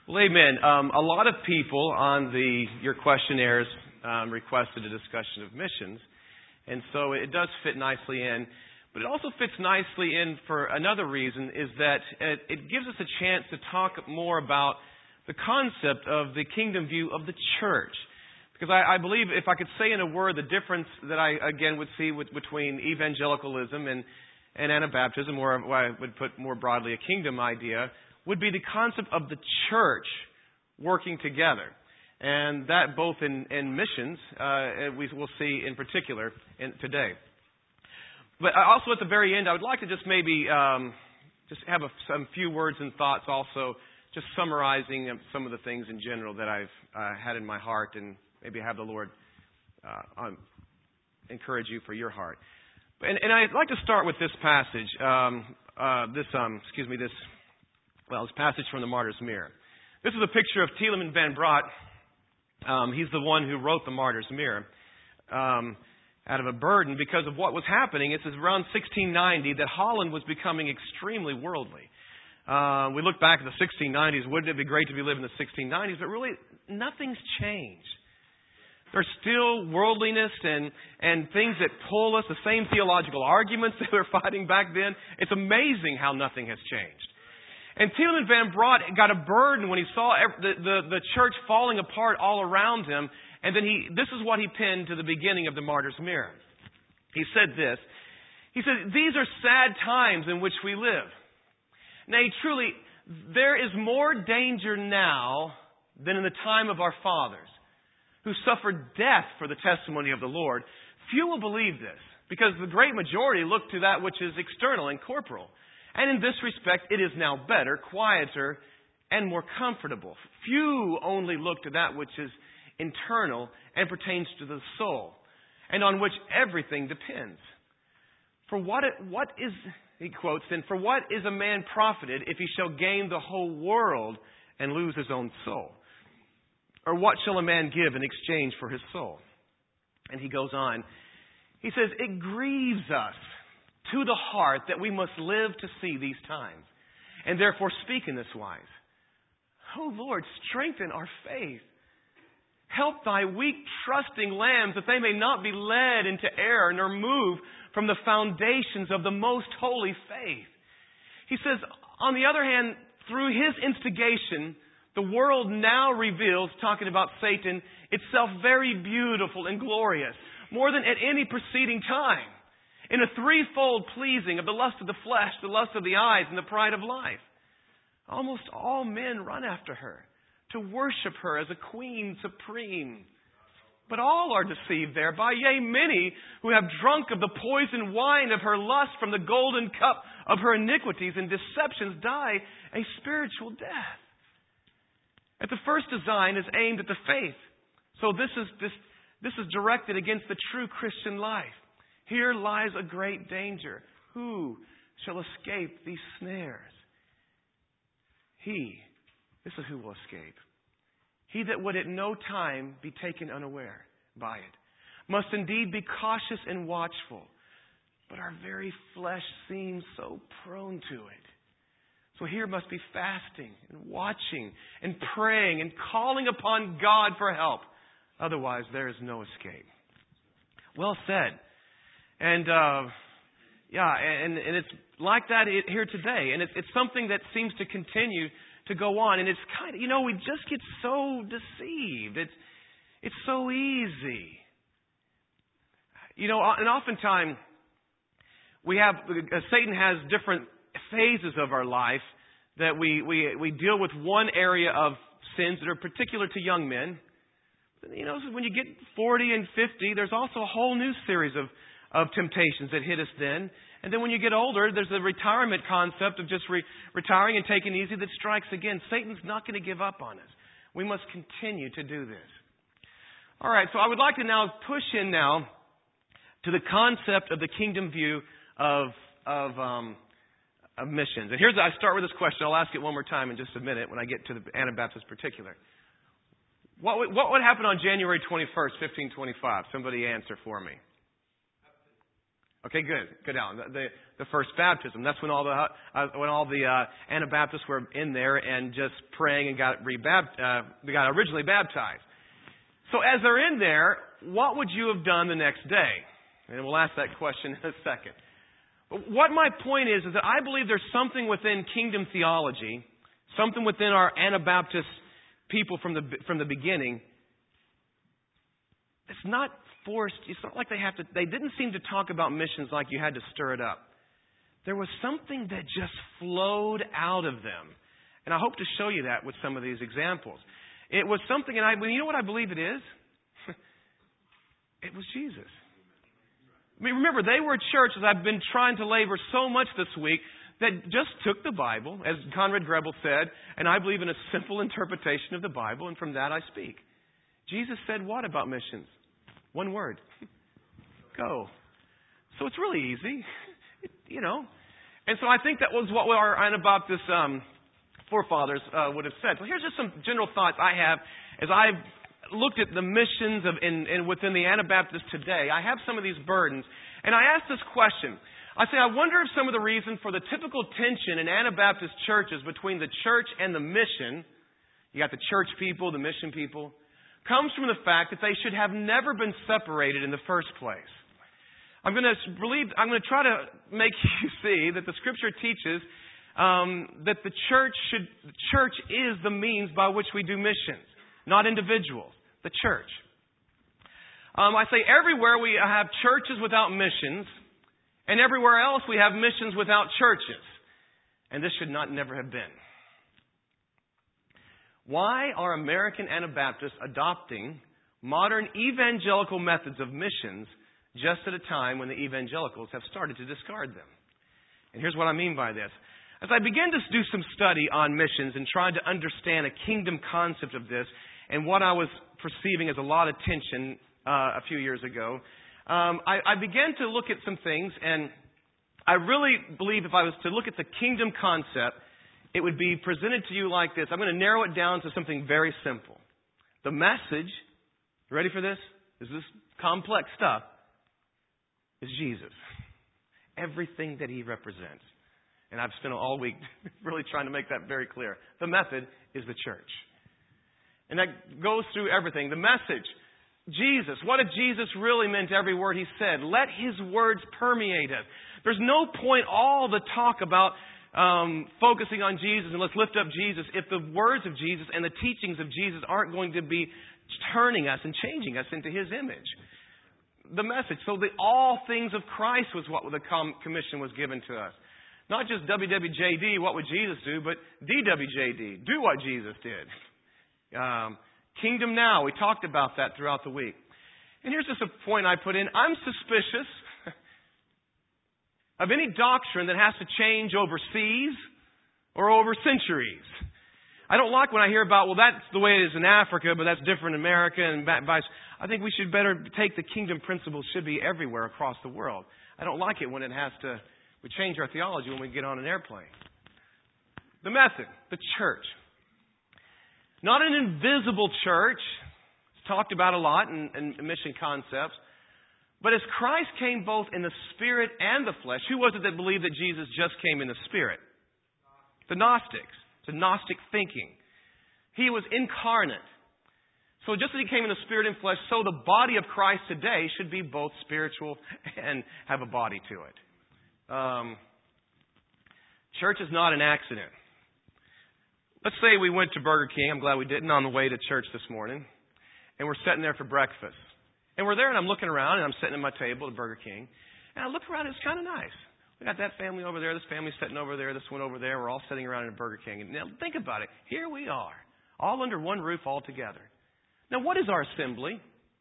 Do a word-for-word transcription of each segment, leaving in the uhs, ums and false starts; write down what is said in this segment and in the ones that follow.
Well, amen. Um, a lot of people on the your questionnaires um, requested a discussion of missions, and so it does fit nicely in. But it also fits nicely in for another reason, is that it, it gives us a chance to talk more about the concept of the kingdom view of the church. Because I, I believe, if I could say in a word, the difference that I, again, would see with, between evangelicalism and, and Anabaptism, or what I would put more broadly a kingdom idea, would be the concept of the church working together. And that both in, in missions, uh, we will see in particular in, today. But also at the very end, I would like to just maybe um, just have a, some few words and thoughts also, just summarizing some of the things in general that I've uh, had in my heart, and maybe have the Lord uh, um, encourage you for your heart. And, and I'd like to start with this passage, um, uh, this, um, excuse me, this, well, this passage from the Martyr's Mirror. This is a picture of Tieleman van Braght. Um, he's the one who wrote the Martyr's Mirror um, out of a burden because of what was happening. It's around sixteen ninety that Holland was becoming extremely worldly. Uh, we look back at the sixteen nineties. Wouldn't it be great to be living in the sixteen nineties? But really, nothing's changed. There's still worldliness and, and things that pull us, the same theological arguments that we were fighting back then. It's amazing how nothing has changed. And Tieleman van Braght got a burden when he saw the, the, the church falling apart all around him. And then he, this is what he penned to the beginning of the Martyr's Mirror. He said this. He said, "These are sad times in which we live. Nay, truly, there is more danger now than in the time of our fathers, who suffered death for the testimony of the Lord. Few will believe this, because the great majority look to that which is external and corporal. And in this respect, it is now better, quieter, and more comfortable. Few only look to that which is internal and pertains to the soul, and on which everything depends. For what it, what is, he quotes then, for what is a man profited if he shall gain the whole world and lose his own soul? Or what shall a man give in exchange for his soul?" And he goes on. He says, "It grieves us to the heart that we must live to see these times, and therefore speak in this wise. O Lord, strengthen our faith. Help thy weak, trusting lambs, that they may not be led into error, nor move from the foundations of the most holy faith." He says, on the other hand, through his instigation, the world now reveals, talking about Satan, itself very beautiful and glorious, more than at any preceding time, in a threefold pleasing of the lust of the flesh, the lust of the eyes, and the pride of life. Almost all men run after her, to worship her as a queen supreme. But all are deceived thereby, yea, many who have drunk of the poisoned wine of her lust from the golden cup of her iniquities and deceptions die a spiritual death. At the first design is aimed at the faith. So this is this this is directed against the true Christian life. Here lies a great danger. Who shall escape these snares? He, this is who will escape. He that would at no time be taken unaware by it must indeed be cautious and watchful. But our very flesh seems so prone to it. So here must be fasting and watching and praying and calling upon God for help. Otherwise, there is no escape. Well said. And, uh, yeah, and, and it's like that here today. And it's, it's something that seems to continue to go on. And it's kind of, you know, we just get so deceived. It's, it's so easy. You know, and oftentimes we have, uh, Satan has different phases of our life that we, we, we deal with one area of sins that are particular to young men. You know, when you get forty and fifty, there's also a whole new series of of temptations that hit us then. And then when you get older, there's a retirement concept of just re- retiring and taking it easy that strikes again. Satan's not going to give up on us. We must continue to do this. All right, so I would like to now push in now to the concept of the kingdom view of of, um, of missions. And here's, I start with this question. I'll ask it one more time in just a minute when I get to the Anabaptist particular. What would, what would happen on January twenty-first, fifteen twenty-five? Somebody answer for me. Okay, good. Good down. The, the, the first baptism. That's when all the uh, when all the uh, Anabaptists were in there and just praying and got rebapt- uh, got originally baptized. So as they're in there, what would you have done the next day? And we'll ask that question in a second. But what my point is, is that I believe there's something within kingdom theology, something within our Anabaptist people from the from the beginning. It's not forced. It's not like they have to. They didn't seem to talk about missions like you had to stir it up. There was something that just flowed out of them, and I hope to show you that with some of these examples. It was something, and I. You know what I believe it is? It was Jesus. I mean, remember, they were a church, as I've been trying to labor so much this week, that just took the Bible, as Conrad Grebel said, and I believe in a simple interpretation of the Bible, and from that I speak. Jesus said what about missions? One word. Go. So it's really easy, it, you know. And so I think that was what our Anabaptist um, forefathers uh, would have said. So here's just some general thoughts I have as I've looked at the missions of in, in within the Anabaptists today. I have some of these burdens, and I ask this question. I say, I wonder if some of the reason for the typical tension in Anabaptist churches between the church and the mission, you got the church people, the mission people, comes from the fact that they should have never been separated in the first place. I'm going to believe, I'm going to try to make you see that the Scripture teaches um, that the church should, the church is the means by which we do missions, not individuals. The church. Um, I say everywhere we have churches without missions, and everywhere else we have missions without churches. And this should not never have been. Why are American Anabaptists adopting modern evangelical methods of missions just at a time when the evangelicals have started to discard them? And here's what I mean by this. As I began to do some study on missions and tried to understand a kingdom concept of this, and what I was perceiving as a lot of tension uh, a few years ago, um, I, I began to look at some things, and I really believe if I was to look at the kingdom concept, it would be presented to you like this. I'm going to narrow it down to something very simple. The message, you ready for this? Is this complex stuff? Is Jesus. Everything that He represents. And I've spent all week really trying to make that very clear. The method is the church. And that goes through everything. The message, Jesus. What if Jesus really meant every word He said? Let His words permeate us. There's no point all the talk about um, focusing on Jesus and let's lift up Jesus if the words of Jesus and the teachings of Jesus aren't going to be turning us and changing us into His image. The message. So the all things of Christ was what the commission was given to us. Not just W W J D, what would Jesus do, but D W J D, do what Jesus did. Um, Kingdom Now, we talked about that throughout the week. And here's just a point I put in. I'm suspicious of any doctrine that has to change overseas or over centuries. I don't like when I hear about, well, that's the way it is in Africa, but that's different in America and vice. I think we should better take the kingdom principles should be everywhere across the world. I don't like it when it has to, we change our theology when we get on an airplane. The method, the church. Not an invisible church. It's talked about a lot in, in mission concepts. But as Christ came both in the spirit and the flesh, who was it that believed that Jesus just came in the spirit? The Gnostics. The Gnostic thinking. He was incarnate. So just as He came in the spirit and flesh, so the body of Christ today should be both spiritual and have a body to it. Um, church is not an accident. Let's say we went to Burger King. I'm glad we didn't on the way to church this morning. And we're sitting there for breakfast. And we're there and I'm looking around and I'm sitting at my table at Burger King. And I look around and it's kind of nice. We got that family over there, this family sitting over there, this one over there. We're all sitting around in a Burger King. And now think about it. Here we are, all under one roof all together. Now what is our assembly?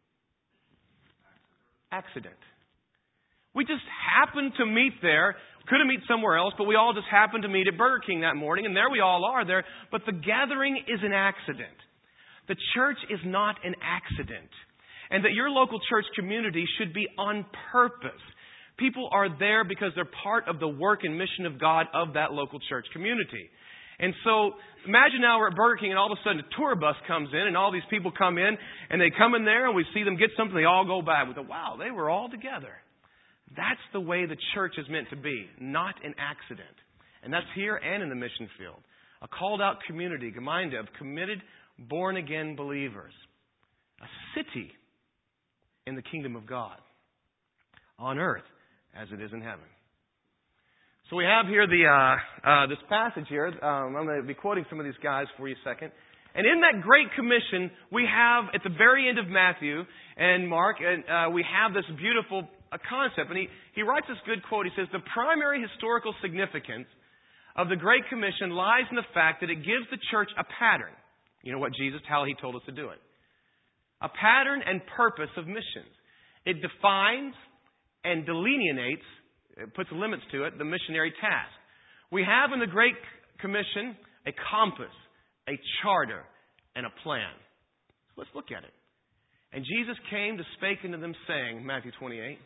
Accident. We just happened to meet there. Could have meet somewhere else, but we all just happened to meet at Burger King that morning, and there we all are there. But the gathering is an accident. The church is not an accident. And that your local church community should be on purpose. People are there because they're part of the work and mission of God of that local church community. And so imagine now we're at Burger King and all of a sudden a tour bus comes in and all these people come in and they come in there and we see them get something. They all go back. We go, wow, they were all together. That's the way the church is meant to be, not an accident. And that's here and in the mission field. A called out community, Gemeinde, of committed, born-again believers. A city in the kingdom of God. On earth as it is in heaven. So we have here the uh, uh, this passage here. Um, I'm going to be quoting some of these guys for you a second. And in that Great Commission, we have, at the very end of Matthew and Mark, and uh, we have this beautiful uh, concept. And he, he writes this good quote. He says, the primary historical significance of the Great Commission lies in the fact that it gives the church a pattern. You know what Jesus, how he told us to do it. A pattern and purpose of missions. It defines and delineates, it puts limits to it, the missionary task. We have in the Great Commission a compass, a charter, and a plan. So let's look at it. And Jesus came to spake unto them, saying, Matthew twenty-eight,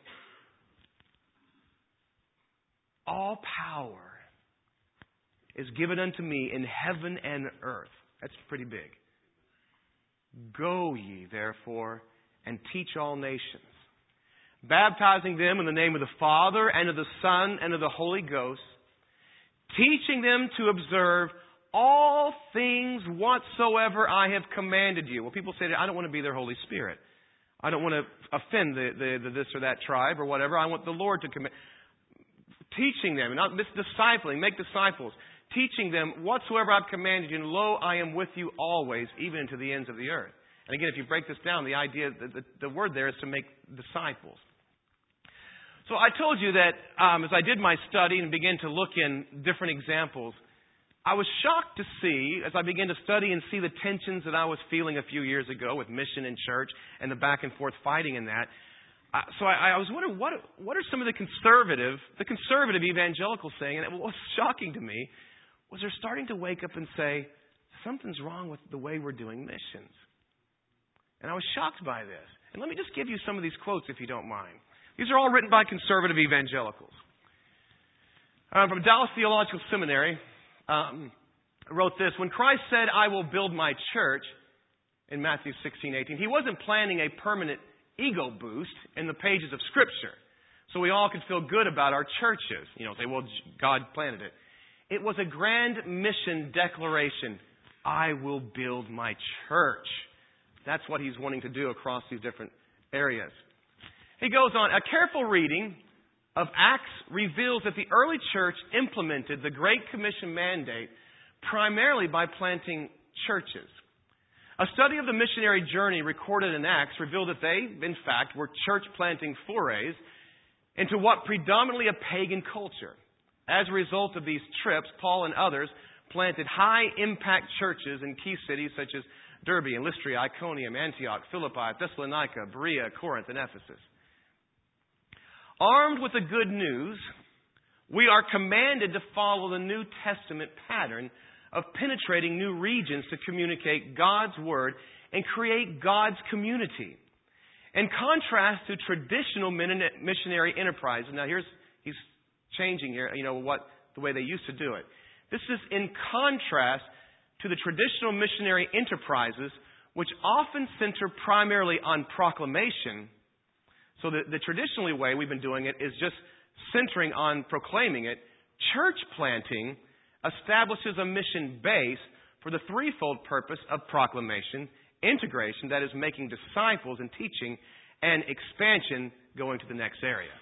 all power is given unto me in heaven and earth. That's pretty big. Go ye, therefore, and teach all nations, baptizing them in the name of the Father, and of the Son, and of the Holy Ghost, teaching them to observe all things whatsoever I have commanded you. Well, people say, I don't want to be their Holy Spirit. I don't want to offend the, the, the this or that tribe or whatever. I want the Lord to command. Teaching them, not this discipling, make disciples. Teaching them whatsoever I've commanded you, and lo, I am with you always, even to the ends of the earth. And again, if you break this down, the idea, the, the, the word there is to make disciples. So I told you that um, as I did my study and began to look in different examples, I was shocked to see, as I began to study and see the tensions that I was feeling a few years ago with mission and church and the back and forth fighting in that. Uh, so I, I was wondering, what, what are some of the conservative, the conservative evangelicals saying? And what was shocking to me was they're starting to wake up and say, something's wrong with the way we're doing missions. And I was shocked by this. And let me just give you some of these quotes, if you don't mind. These are all written by conservative evangelicals. Um, from Dallas Theological Seminary, um, wrote this. When Christ said, I will build my church, in Matthew sixteen eighteen, he wasn't planning a permanent ego boost in the pages of Scripture, so we all could feel good about our churches. You know, say, well, God planted it. It was a grand mission declaration. I will build my church. That's what he's wanting to do across these different areas. He goes on, a careful reading of Acts reveals that the early church implemented the Great Commission mandate primarily by planting churches. A study of the missionary journey recorded in Acts revealed that they, in fact, were church-planting forays into what predominantly a pagan culture. As a result of these trips, Paul and others planted high-impact churches in key cities such as Derbe and Lystra, Iconium, Antioch, Philippi, Thessalonica, Berea, Corinth, and Ephesus. Armed with the good news, we are commanded to follow the New Testament pattern of penetrating new regions to communicate God's Word and create God's community. In contrast to traditional missionary enterprises, now here's, he's changing here, you know, what the way they used to do it. This is in contrast to the traditional missionary enterprises, which often center primarily on proclamation. So the, the traditionally way we've been doing it is just centering on proclaiming it. Church planting establishes a mission base for the threefold purpose of proclamation, integration, that is making disciples and teaching, and expansion going to the next area.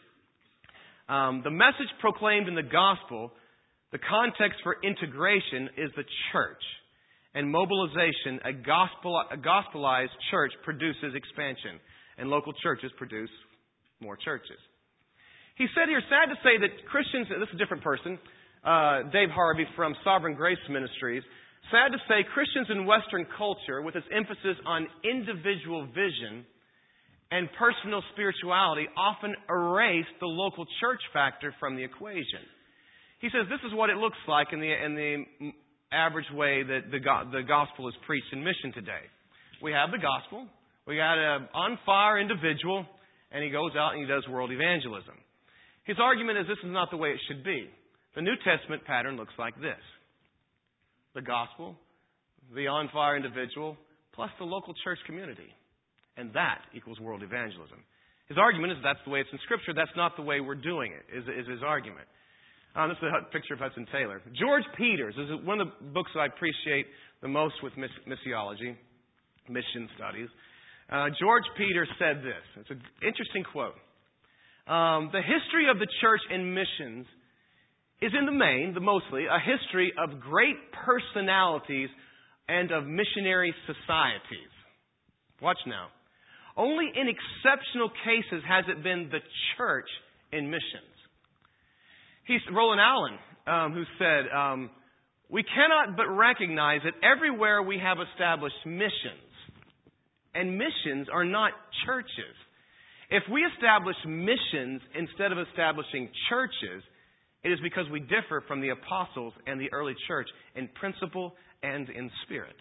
Um, the message proclaimed in the gospel, the context for integration is the church. And mobilization, a, gospel, a gospelized church produces expansion. And local churches produce more churches. He said here, sad to say that Christians, this is a different person, uh, Dave Harvey from Sovereign Grace Ministries, sad to say Christians in Western culture, with its emphasis on individual vision and personal spirituality, often erase the local church factor from the equation. He says this is what it looks like in the, in the average way that the, the gospel is preached in mission today. We have the gospel. We got an on-fire individual, and he goes out and he does world evangelism. His argument is this is not the way it should be. The New Testament pattern looks like this. The gospel, the on-fire individual, plus the local church community. And that equals world evangelism. His argument is that's the way it's in Scripture. That's not the way we're doing it, is, is his argument. Um, this is a picture of Hudson Taylor. George Peters is one of the books that I appreciate the most with miss, missiology, mission studies. Uh, George Peters said this. It's an interesting quote. Um, the history of the church and missions is in the main, the mostly, a history of great personalities and of missionary societies. Watch now. Only in exceptional cases has it been the church in missions. He's Roland Allen, um, who said, um, we cannot but recognize that everywhere we have established missions, and missions are not churches. If we establish missions instead of establishing churches, it is because we differ from the apostles and the early church in principle and in spirit.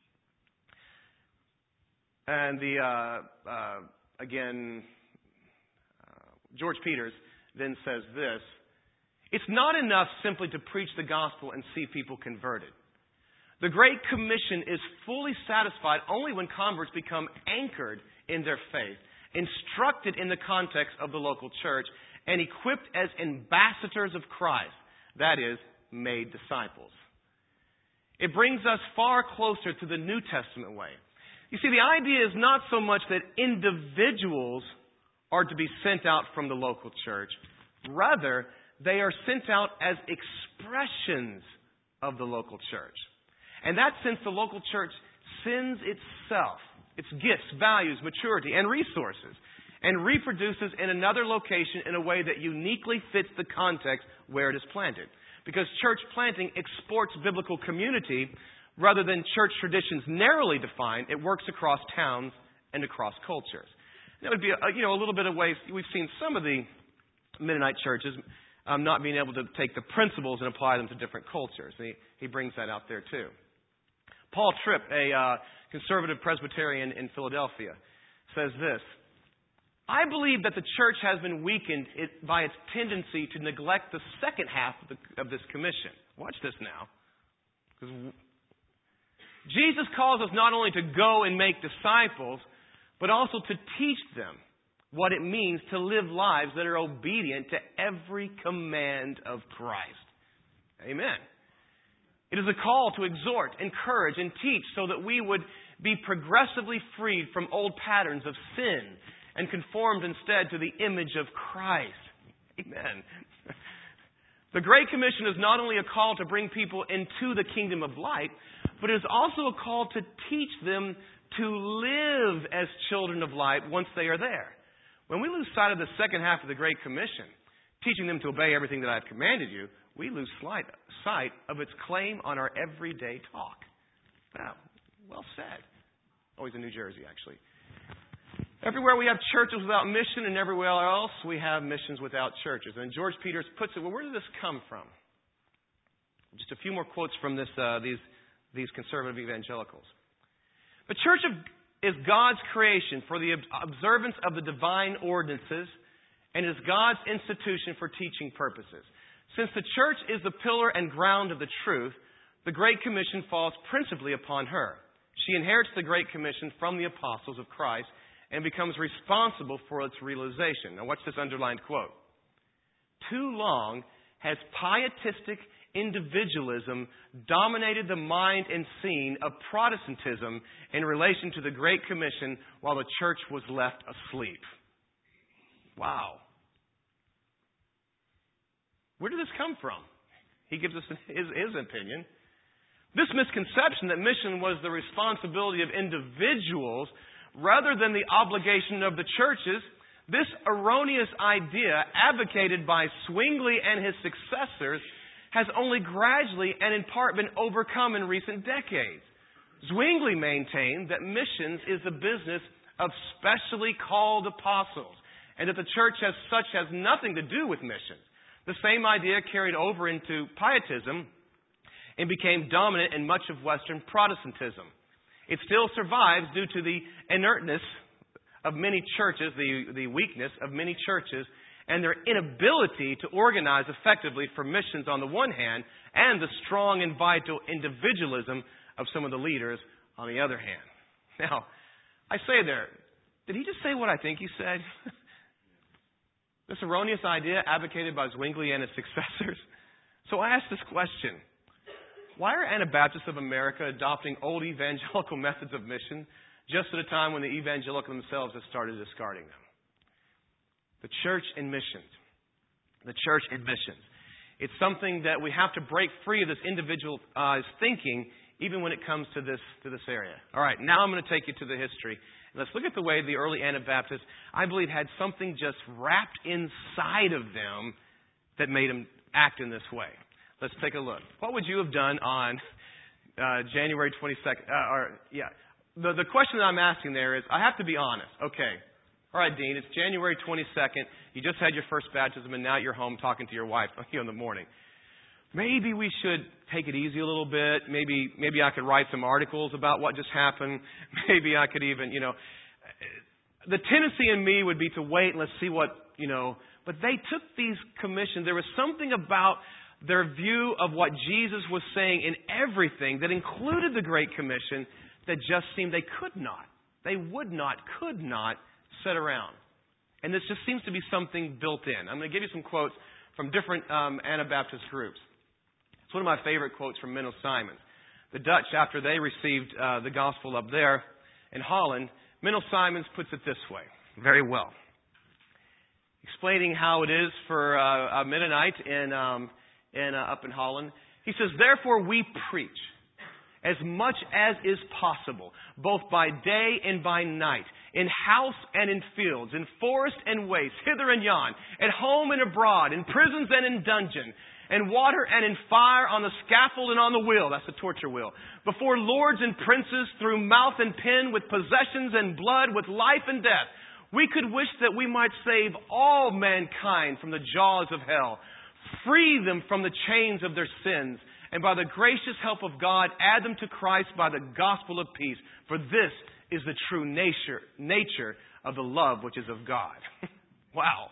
And the, uh, uh, again, uh, George Peters then says this, it's not enough simply to preach the gospel and see people converted. The Great Commission is fully satisfied only when converts become anchored in their faith, instructed in the context of the local church, and equipped as ambassadors of Christ, that is, made disciples. It brings us far closer to the New Testament way. You see, the idea is not so much that individuals are to be sent out from the local church. Rather, they are sent out as expressions of the local church. In that sense, the local church sends itself, its gifts, values, maturity, and resources, and reproduces in another location in a way that uniquely fits the context where it is planted. Because church planting exports biblical community rather than church traditions narrowly defined. It works across towns and across cultures. That would be a, you know, a little bit of ways we've seen some of the Mennonite churches um, not being able to take the principles and apply them to different cultures. He, he brings that out there too. Paul Tripp, a uh, conservative Presbyterian in Philadelphia, says this, I believe that the church has been weakened by its tendency to neglect the second half of, the, of this commission. Watch this now. Because Jesus calls us not only to go and make disciples, but also to teach them what it means to live lives that are obedient to every command of Christ. Amen. It is a call to exhort, encourage, and teach so that we would be progressively freed from old patterns of sin and conformed instead to the image of Christ. Amen. The Great Commission is not only a call to bring people into the kingdom of light, but it is also a call to teach them to live as children of light once they are there. When we lose sight of the second half of the Great Commission, teaching them to obey everything that I've commanded you, we lose sight of its claim on our everyday talk. Wow, well said. Always in New Jersey, actually. Everywhere we have churches without mission, and everywhere else we have missions without churches. And George Peters puts it, well, where did this come from? Just a few more quotes from this, uh, these, these conservative evangelicals. The church of, is God's creation for the observance of the divine ordinances and is God's institution for teaching purposes. Since the church is the pillar and ground of the truth, the Great Commission falls principally upon her. She inherits the Great Commission from the apostles of Christ and becomes responsible for its realization. Now watch this underlined quote. Too long has pietistic individualism dominated the mind and scene of Protestantism in relation to the Great Commission while the church was left asleep. Wow. Where did this come from? He gives us his, his opinion. This misconception that mission was the responsibility of individuals rather than the obligation of the churches, this erroneous idea advocated by Zwingli and his successors has only gradually and in part been overcome in recent decades. Zwingli maintained that missions is the business of specially called apostles and that the church as such has nothing to do with missions. The same idea carried over into Pietism and became dominant in much of Western Protestantism. It still survives due to the inertness of many churches, the, the weakness of many churches, and their inability to organize effectively for missions on the one hand, and the strong and vital individualism of some of the leaders on the other hand. Now, I say there, did he just say what I think he said? This erroneous idea advocated by Zwingli and his successors. So I asked this question. Why are Anabaptists of America adopting old evangelical methods of mission just at a time when the evangelical themselves have started discarding them? The church in missions. The church in missions. It's something that we have to break free of this individualized thinking even when it comes to this to this area. All right, now I'm going to take you to the history. Let's look at the way the early Anabaptists, I believe, had something just wrapped inside of them that made them act in this way. Let's take a look. What would you have done on uh, January twenty-second? Uh, or yeah, the the question that I'm asking there is, I have to be honest. Okay, all right, Dean, it's January twenty-second. You just had your first baptism, and now you're home talking to your wife in the morning. Maybe we should take it easy a little bit. Maybe maybe I could write some articles about what just happened. Maybe I could even, you know, the tendency in me would be to wait and let's see what, you know. But they took these commissions. There was something about their view of what Jesus was saying in everything that included the Great Commission that just seemed they could not. They would not, could not sit around. And this just seems to be something built in. I'm going to give you some quotes from different um, Anabaptist groups. It's one of my favorite quotes from Menno Simons. The Dutch, after they received uh, the gospel up there in Holland, Menno Simons puts it this way, very well. Explaining how it is for uh, a Mennonite in, um, in, uh, up in Holland. He says, therefore we preach as much as is possible, both by day and by night, in house and in fields, in forest and waste, hither and yon, at home and abroad, in prisons and in dungeon, in water and in fire, on the scaffold and on the wheel, that's the torture wheel, before lords and princes, through mouth and pen, with possessions and blood, with life and death. We could wish that we might save all mankind from the jaws of hell, free them from the chains of their sins, and by the gracious help of God, add them to Christ by the gospel of peace. For this is the true nature, nature of the love which is of God. Wow.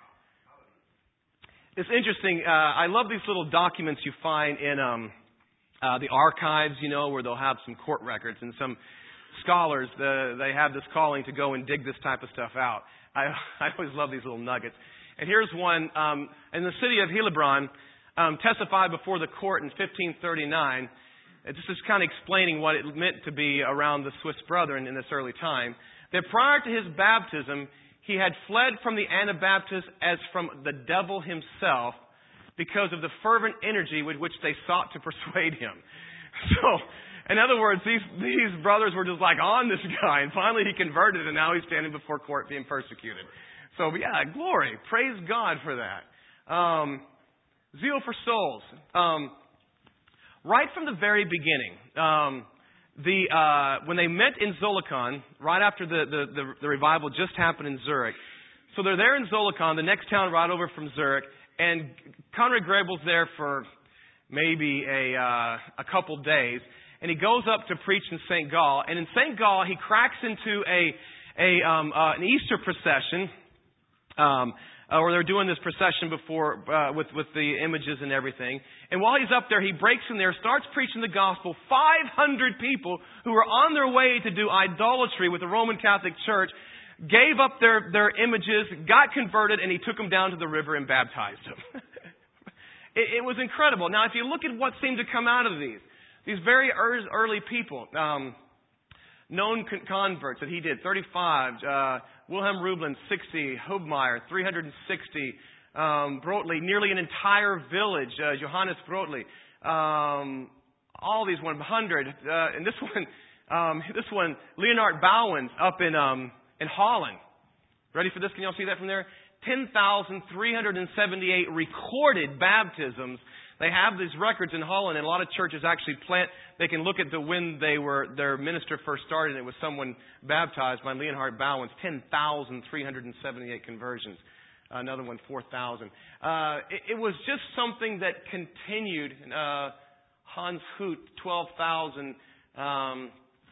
It's interesting. Uh, I love these little documents you find in um, uh, the archives, you know, where they'll have some court records, and some scholars, the, they have this calling to go and dig this type of stuff out. I, I always love these little nuggets. And here's one. Um, in the city of Heilbronn, um, testified before the court in fifteen thirty-nine. This is kind of explaining what it meant to be around the Swiss Brethren in this early time. That prior to his baptism, he had fled from the Anabaptists as from the devil himself because of the fervent energy with which they sought to persuade him. So, in other words, these, these brothers were just like on this guy, and finally he converted, and now he's standing before court being persecuted. So, yeah, glory. Praise God for that. Um, zeal for souls. Um, right from the very beginning, um, the uh, when they met in Zolikon, right after the, the, the, the revival just happened in Zurich. So they're there in Zolikon, the next town right over from Zurich, and Conrad Grebel's there for maybe a, uh, a couple days, and he goes up to preach in Saint Gall, and in Saint Gall he cracks into a, a um, uh, an Easter procession, um, uh, where they're doing this procession before uh, with with the images and everything. And while he's up there, he breaks in there, starts preaching the gospel. five hundred people who were on their way to do idolatry with the Roman Catholic Church gave up their, their images, got converted, and he took them down to the river and baptized them. it, it was incredible. Now, if you look at what seemed to come out of these, these very early people, um, known converts that he did, thirty-five, uh, Wilhelm Reublin, sixty, Hubmeier, three hundred sixty, um, Brotli, nearly an entire village, uh, Johannes Brotli, um, all these one hundred, uh, and this one, um, this one, Leonard Bouwens up in, um, in Holland. Ready for this? Can y'all see that from there? ten thousand three hundred seventy-eight recorded baptisms. They have these records in Holland, and a lot of churches actually plant. They can look at the when they were their minister first started. And it was someone baptized by Leonhard Bouwens. ten thousand three hundred seventy-eight conversions. Uh, another one, four thousand. Uh, it, it was just something that continued. Uh, Hans Hoot, twelve thousand. Um,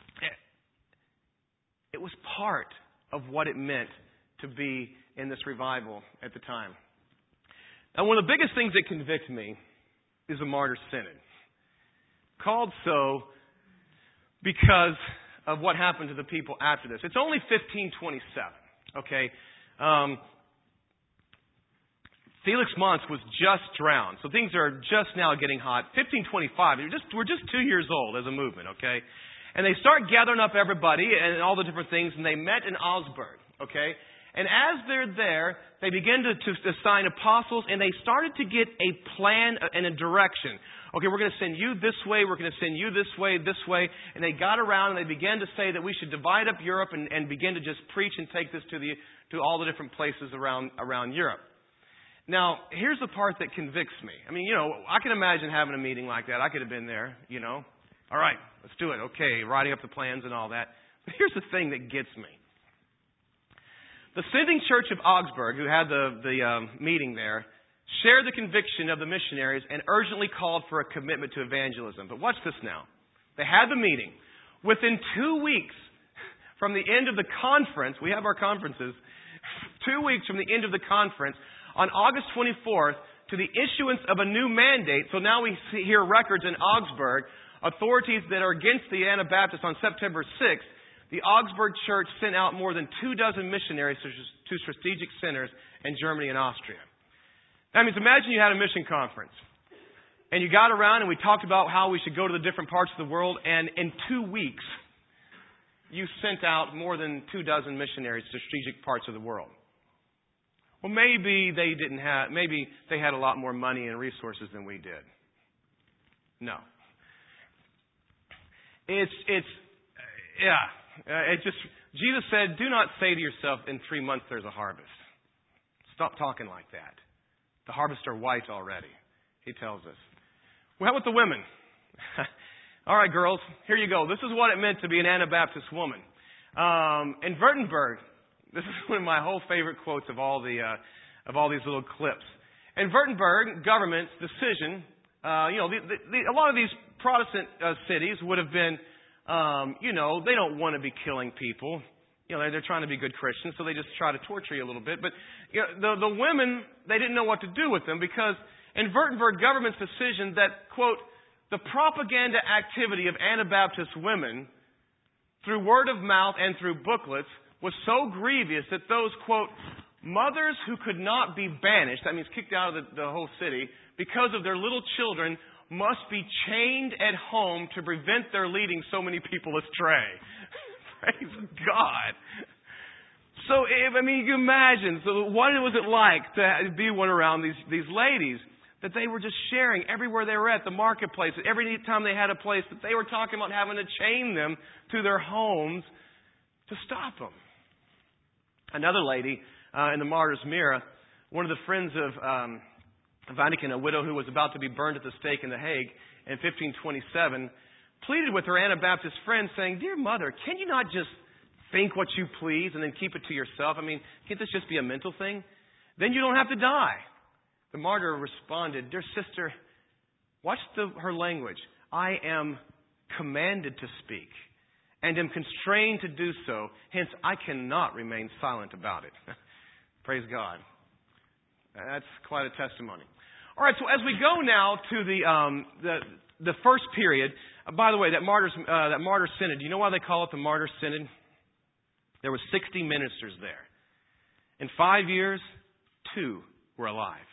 it, it was part of what it meant to be in this revival at the time. Now, one of the biggest things that convict me is a martyr synod. Called so because of what happened to the people after this. It's only fifteen twenty-seven, okay? Um, Felix Mons was just drowned. So things are just now getting hot. fifteen twenty-five, we're just, we're just two years old as a movement, okay? And they start gathering up everybody and all the different things, and they met in Augsburg, okay? And as they're there, they begin to, to assign apostles, and they started to get a plan and a direction. Okay, we're going to send you this way, we're going to send you this way, this way. And they got around and they began to say that we should divide up Europe and, and begin to just preach and take this to the to all the different places around around Europe. Now, here's the part that convicts me. I mean, you know, I can imagine having a meeting like that. I could have been there, you know. All right, let's do it. Okay, writing up the plans and all that. But here's the thing that gets me. The Sending Church of Augsburg, who had the, the um, meeting there, shared the conviction of the missionaries and urgently called for a commitment to evangelism. But watch this now. They had the meeting. Within two weeks from the end of the conference, we have our conferences, two weeks from the end of the conference, on August twenty-fourth, to the issuance of a new mandate. So now we see here records in Augsburg, authorities that are against the Anabaptists on September sixth. The Augsburg Church sent out more than two dozen missionaries to strategic centers in Germany and Austria. That means imagine you had a mission conference. And you got around and we talked about how we should go to the different parts of the world. And in two weeks, you sent out more than two dozen missionaries to strategic parts of the world. Well, maybe they didn't have, maybe they had a lot more money and resources than we did. No. It's, it's, yeah. Uh, it just, Jesus said, do not say to yourself, in three months there's a harvest. Stop talking like that. The harvests are white already, he tells us. Well, how about the women? All right, girls, here you go. This is what it meant to be an Anabaptist woman. Um, in Württemberg, this is one of my whole favorite quotes of all the uh, of all these little clips. In Württemberg, government's decision, uh, you know, the, the, the, a lot of these Protestant uh, cities would have been, um, you know, they don't want to be killing people. You know, they're, they're trying to be good Christians, so they just try to torture you a little bit. But you know, the, the women, they didn't know what to do with them because in Württemberg, government's decision that, quote, the propaganda activity of Anabaptist women through word of mouth and through booklets was so grievous that those, quote, mothers who could not be banished, that means kicked out of the, the whole city, because of their little children, must be chained at home to prevent their leading so many people astray. Praise God. So, if, I mean, you imagine, so what was it like to be one around these, these ladies that they were just sharing everywhere they were at, the marketplace, every time they had a place, that they were talking about having to chain them to their homes to stop them. Another lady uh, in the Martyr's Mirror, one of the friends of um, Vatican, a widow who was about to be burned at the stake in The Hague in fifteen twenty-seven, pleaded with her Anabaptist friend saying, "Dear mother, can you not just think what you please and then keep it to yourself? I mean, can't this just be a mental thing? Then you don't have to die." The martyr responded, "Dear sister, watch the, her language. I am commanded to speak and am constrained to do so. Hence, I cannot remain silent about it." Praise God. That's quite a testimony. All right, so as we go now to the um, the, the first period, uh, by the way, that martyr's uh, that martyr synod. Do you know why they call it the martyr synod? There were sixty ministers there. In five years, two were alive,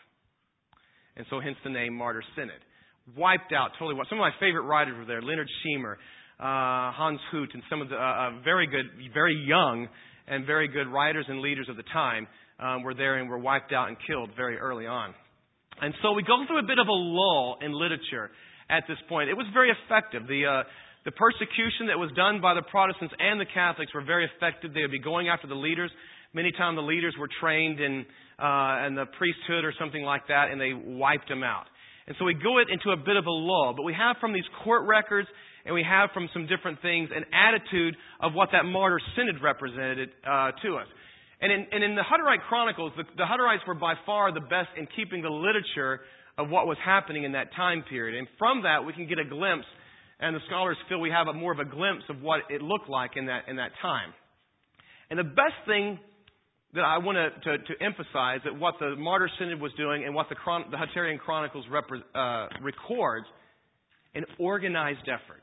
and so hence the name Martyr Synod. Wiped out, totally wiped. Some of my favorite writers were there: Leonard Schiemer, uh, Hans Hut, and some of the uh, uh, very good, very young, and very good writers and leaders of the time um, were there and were wiped out and killed very early on. And so we go through a bit of a lull in literature at this point. It was very effective. The uh, the persecution that was done by the Protestants and the Catholics were very effective. They would be going after the leaders. Many times the leaders were trained in uh, in the priesthood or something like that, and they wiped them out. And so we go into a bit of a lull. But we have from these court records, and we have from some different things, an attitude of what that martyr synod represented uh, to us. And in, and in the Hutterite Chronicles, the, the Hutterites were by far the best in keeping the literature of what was happening in that time period. And from that, we can get a glimpse, and the scholars feel we have a more of a glimpse of what it looked like in that in that time. And the best thing that I want to, to, to emphasize that what the Martyr Synod was doing and what the, Chron- the Hutterian Chronicles repre- uh, records, an organized effort.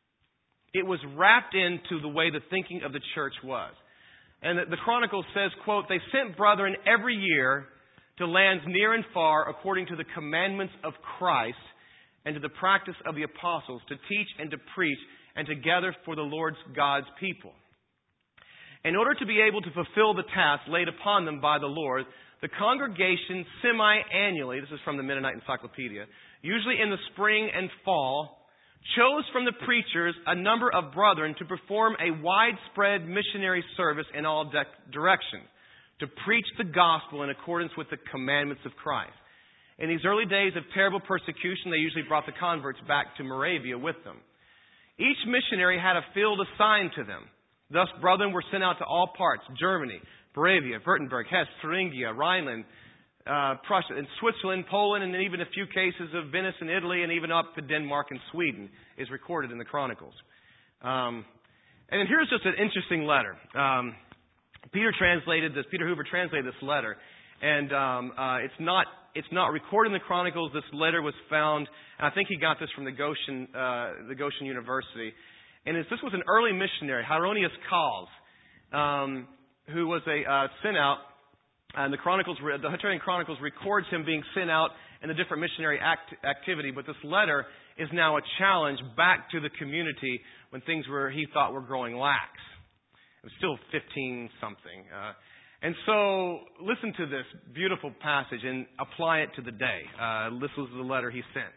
It was wrapped into the way the thinking of the church was. And the, the Chronicle says, quote, "They sent brethren every year to lands near and far according to the commandments of Christ and to the practice of the apostles, to teach and to preach and to gather for the Lord God's people. In order to be able to fulfill the task laid upon them by the Lord, the congregation semi-annually, this is from the Mennonite Encyclopedia, usually in the spring and fall, chose from the preachers a number of brethren to perform a widespread missionary service in all de- directions, to preach the gospel in accordance with the commandments of Christ. In these early days of terrible persecution, they usually brought the converts back to Moravia with them. Each missionary had a field assigned to them. Thus, brethren were sent out to all parts, Germany, Moravia, Württemberg, Hesse, Thuringia, Rhineland, uh, Prussia, and Switzerland, Poland, and even a few cases of Venice and Italy, and even up to Denmark and Sweden is recorded in the Chronicles. Um, and here's just an interesting letter. Um, Peter translated this, Peter Hoover translated this letter, and um, uh, it's not it's not recorded in the Chronicles. This letter was found, and I think he got this from the Goshen, uh, the Goshen University. And this was an early missionary, Hieronymus Calls, um, who was a uh, sent out. And the Chronicles, the Hutterian Chronicles records him being sent out in a different missionary act, activity. But this letter is now a challenge back to the community when things were he thought were growing lax. It was still fifteen something. Uh, and so listen to this beautiful passage and apply it to the day. Uh, this was the letter he sent.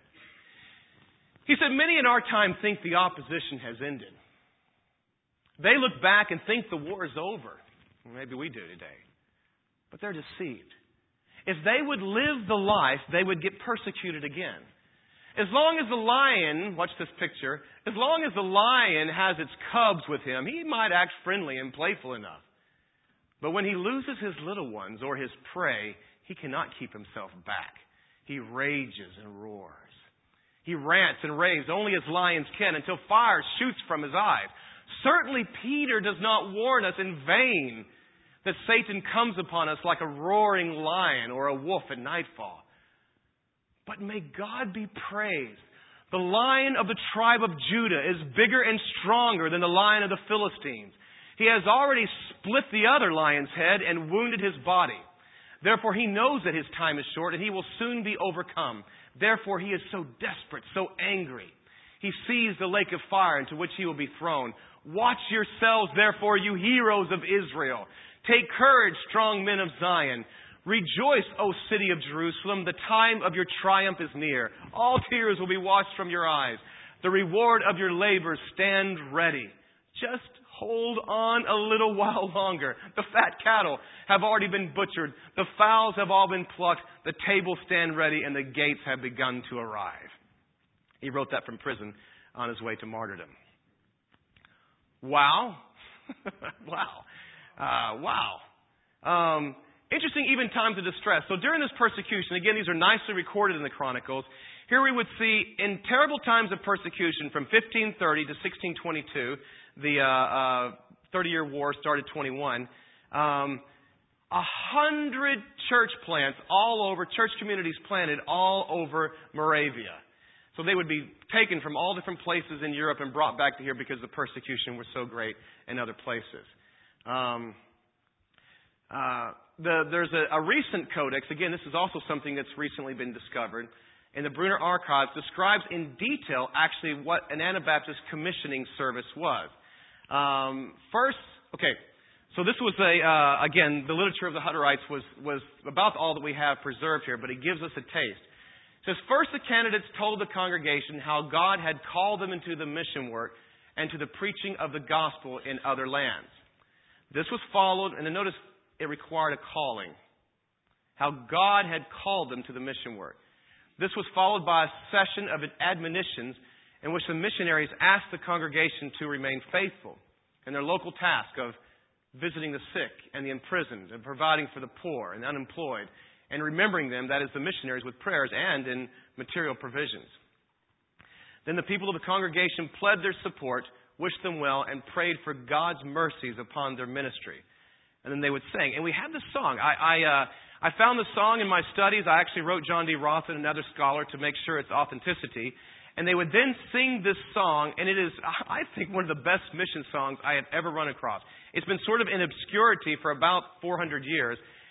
He said, many in our time think the opposition has ended. They look back and think the war is over. Maybe we do today. But they're deceived. If they would live the life, they would get persecuted again. As long as the lion, watch this picture, as long as the lion has its cubs with him, he might act friendly and playful enough. But when he loses his little ones or his prey, he cannot keep himself back. He rages and roars. He rants and raves only as lions can until fire shoots from his eyes. Certainly Peter does not warn us in vain that Satan comes upon us like a roaring lion or a wolf at nightfall. But may God be praised. The lion of the tribe of Judah is bigger and stronger than the lion of the Philistines. He has already split the other lion's head and wounded his body. Therefore he knows that his time is short and he will soon be overcome. Therefore he is so desperate, so angry. He sees the lake of fire into which he will be thrown. Watch yourselves, therefore, you heroes of Israel. Take courage, strong men of Zion. Rejoice, O city of Jerusalem. The time of your triumph is near. All tears will be washed from your eyes. The reward of your labors stand ready. Just hold on a little while longer. The fat cattle have already been butchered. The fowls have all been plucked. The tables stand ready and the gates have begun to arrive. He wrote that from prison on his way to martyrdom. Wow. wow. Uh, wow. Um, interesting, even times of distress. So during this persecution, again, these are nicely recorded in the Chronicles. Here we would see in terrible times of persecution from fifteen thirty to sixteen twenty-two, the uh, uh, thirty-year war started twenty-one, um, a hundred church plants all over, church communities planted all over Moravia. So they would be taken from all different places in Europe and brought back to here because the persecution was so great in other places. Um, uh, the, there's a, a recent codex, again, this is also something that's recently been discovered, in the Brunner Archives, describes in detail actually what an Anabaptist commissioning service was. Um, first, okay, so this was a, uh, again, the literature of the Hutterites was, was about all that we have preserved here, but it gives us a taste. It says, first the candidates told the congregation how God had called them into the mission work and to the preaching of the gospel in other lands. This was followed, and then notice it required a calling. How God had called them to the mission work. This was followed by a session of admonitions in which the missionaries asked the congregation to remain faithful in their local task of visiting the sick and the imprisoned and providing for the poor and unemployed and remembering them, that is the missionaries, with prayers and in material provisions. Then the people of the congregation pled their support, wished them well, and prayed for God's mercies upon their ministry. And then they would sing. And we have this song. I I, uh, I found the song in my studies. I actually wrote John D. Rothen, another scholar, to make sure its authenticity. And they would then sing this song, and it is, I think, one of the best mission songs I have ever run across. It's been sort of in obscurity for about four hundred years.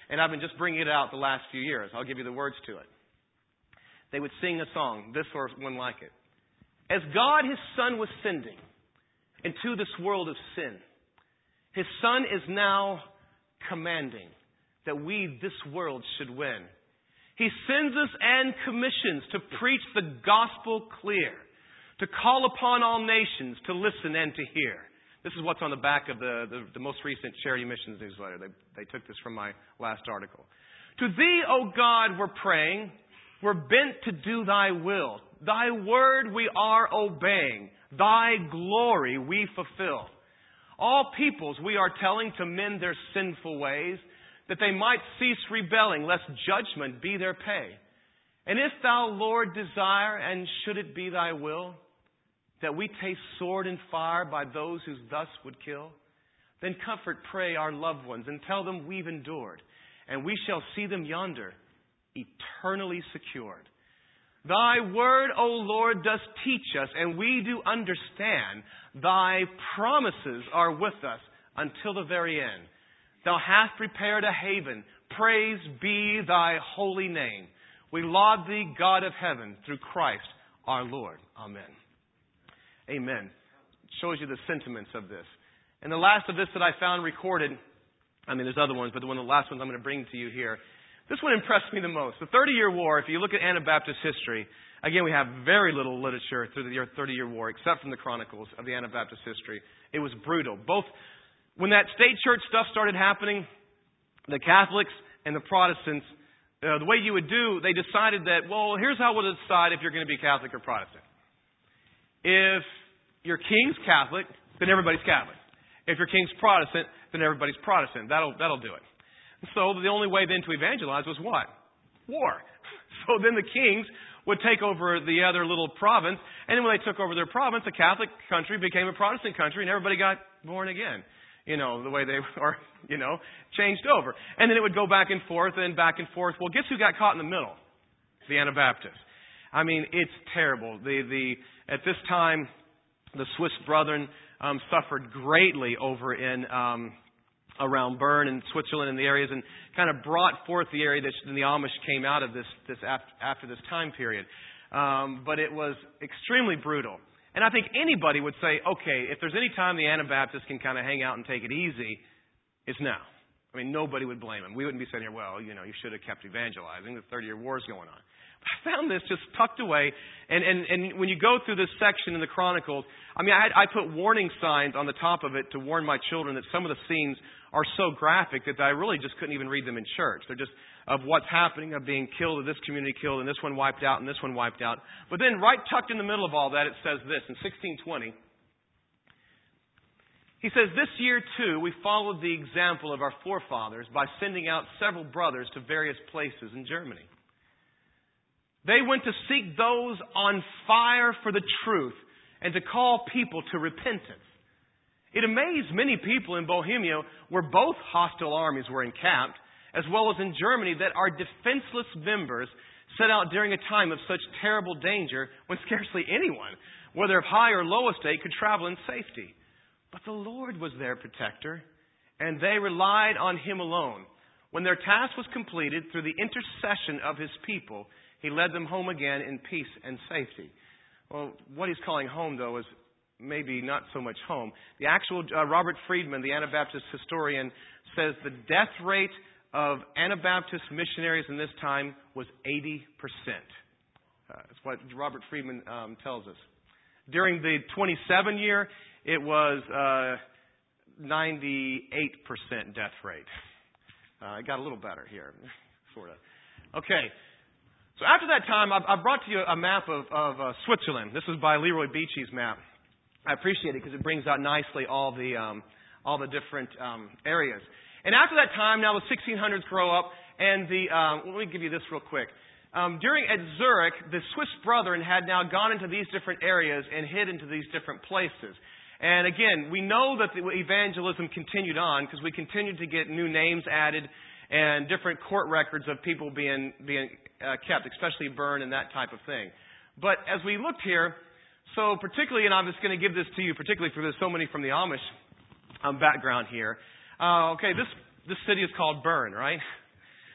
And I've been just bringing it out the last few years. I'll give you the words to it. They would sing a song, this or one like it. As God, His Son, was sending into this world of sin, His Son is now commanding that we, this world, should win. He sends us and commissions to preach the gospel clear, to call upon all nations to listen and to hear. This is what's on the back of the, the, the most recent Charity Missions newsletter. They, they took this from my last article. To Thee, O God, we're praying. We're bent to do Thy will. Thy word we are obeying. Thy glory we fulfill. All peoples we are telling to mend their sinful ways, that they might cease rebelling, lest judgment be their pay. And if Thou, Lord, desire, and should it be Thy will, that we taste sword and fire by those who thus would kill, then comfort, pray, our loved ones, and tell them we've endured, and we shall see them yonder, eternally secured. Thy word, O Lord, does teach us, and we do understand. Thy promises are with us until the very end. Thou hast prepared a haven. Praise be Thy holy name. We laud Thee, God of heaven, through Christ our Lord. Amen. Amen. It shows you the sentiments of this. And the last of this that I found recorded, I mean, there's other ones, but the one of the last ones I'm going to bring to you here. This one impressed me the most. The thirty-year War, if you look at Anabaptist history, again, we have very little literature through the thirty-year War, except from the chronicles of the Anabaptist history. It was brutal. Both when that state church stuff started happening, the Catholics and the Protestants, uh, the way you would do, they decided that, well, here's how we'll decide if you're going to be Catholic or Protestant. If your king's Catholic, then everybody's Catholic. If your king's Protestant, then everybody's Protestant. That'll that'll do it. So the only way then to evangelize was what? War. So then the kings would take over the other little province, and then when they took over their province, a Catholic country became a Protestant country, and everybody got born again. You know, the way they were, you know, changed over. And then it would go back and forth and back and forth. Well, guess who got caught in the middle? The Anabaptists. I mean, it's terrible. The the at this time, the Swiss Brethren um, suffered greatly over in um, around Bern and Switzerland and the areas, and kind of brought forth the area that the Amish came out of this this after, after this time period. Um, but it was extremely brutal. And I think anybody would say, okay, if there's any time the Anabaptists can kind of hang out and take it easy, it's now. I mean, nobody would blame them. We wouldn't be saying here, well, you know, you should have kept evangelizing. The thirty-year war is going on. But I found this just tucked away. And, and, and when you go through this section in the Chronicles, I mean, I, had, I put warning signs on the top of it to warn my children that some of the scenes are so graphic that I really just couldn't even read them in church. They're just of what's happening, of being killed, of this community killed, and this one wiped out, and this one wiped out. But then right tucked in the middle of all that, it says this in sixteen twenty. He says, this year, too, we followed the example of our forefathers by sending out several brothers to various places in Germany. They went to seek those on fire for the truth and to call people to repentance. It amazed many people in Bohemia, where both hostile armies were encamped, as well as in Germany, that our defenseless members set out during a time of such terrible danger when scarcely anyone, whether of high or low estate, could travel in safety. But the Lord was their protector, and they relied on Him alone. When their task was completed, through the intercession of His people, He led them home again in peace and safety. Well, what He's calling home, though, is maybe not so much home. The actual uh, Robert Friedman, the Anabaptist historian, says the death rate of Anabaptist missionaries in this time was eighty percent. Uh, that's what Robert Friedman um, tells us. During the twenty-seven year, it was uh, ninety-eight percent death rate. Uh, it got a little better here, sort of. Okay. So after that time, I, I brought to you a map of, of uh, Switzerland. This is by Leroy Beachy's map. I appreciate it because it brings out nicely all the um, all the different um, areas. And after that time, now the sixteen hundreds grow up, and the um, let me give you this real quick. Um, during at Zurich, the Swiss Brethren had now gone into these different areas and hid into these different places. And again, we know that the evangelism continued on because we continued to get new names added and different court records of people being being uh, kept, especially Bern and that type of thing. But as we looked here, so particularly, and I'm just going to give this to you, particularly for there's so many from the Amish um, background here. Uh, okay, this this city is called Bern, right?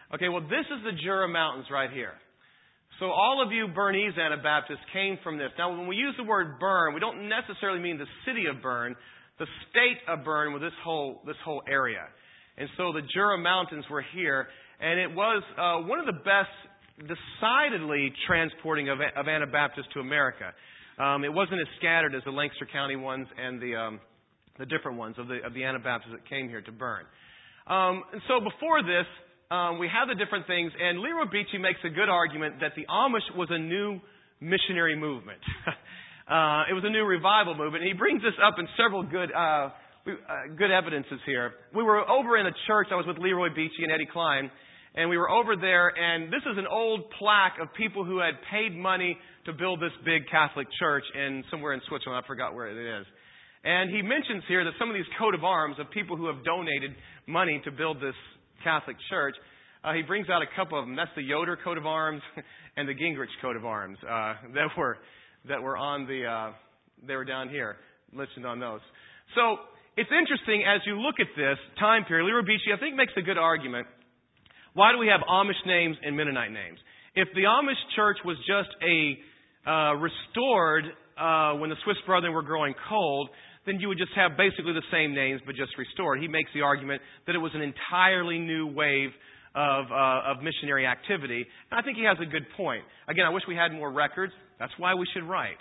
Okay, well, this is the Jura Mountains right here. So all of you Bernese Anabaptists came from this. Now, when we use the word Bern, we don't necessarily mean the city of Bern. The state of Bern was this whole this whole area. And so the Jura Mountains were here, and it was uh, one of the best, decidedly transporting of, of Anabaptists to America. Um, it wasn't as scattered as the Lancaster County ones and the um, the different ones of the of the Anabaptists that came here to Bern. Um, and so before this, um, we have the different things, and Leroy Beachy makes a good argument that the Amish was a new missionary movement. uh, it was a new revival movement. And he brings this up in several good uh, uh, good evidences here. We were over in a church. I was with Leroy Beachy and Eddie Klein, and we were over there, and this is an old plaque of people who had paid money to build this big Catholic church in somewhere in Switzerland. I forgot where it is. And he mentions here that some of these coat of arms of people who have donated money to build this Catholic church, uh, he brings out a couple of them. That's the Yoder coat of arms and the Gingrich coat of arms uh, that were that were on the uh, they were down here listed on those. So it's interesting as you look at this time period. Leroy Beachy, I think, makes a good argument. Why do we have Amish names and Mennonite names? If the Amish church was just a uh, restored uh, when the Swiss Brethren were growing cold, then you would just have basically the same names but just restored. He makes the argument that it was an entirely new wave of uh, of missionary activity. And I think he has a good point. Again, I wish we had more records. That's why we should write.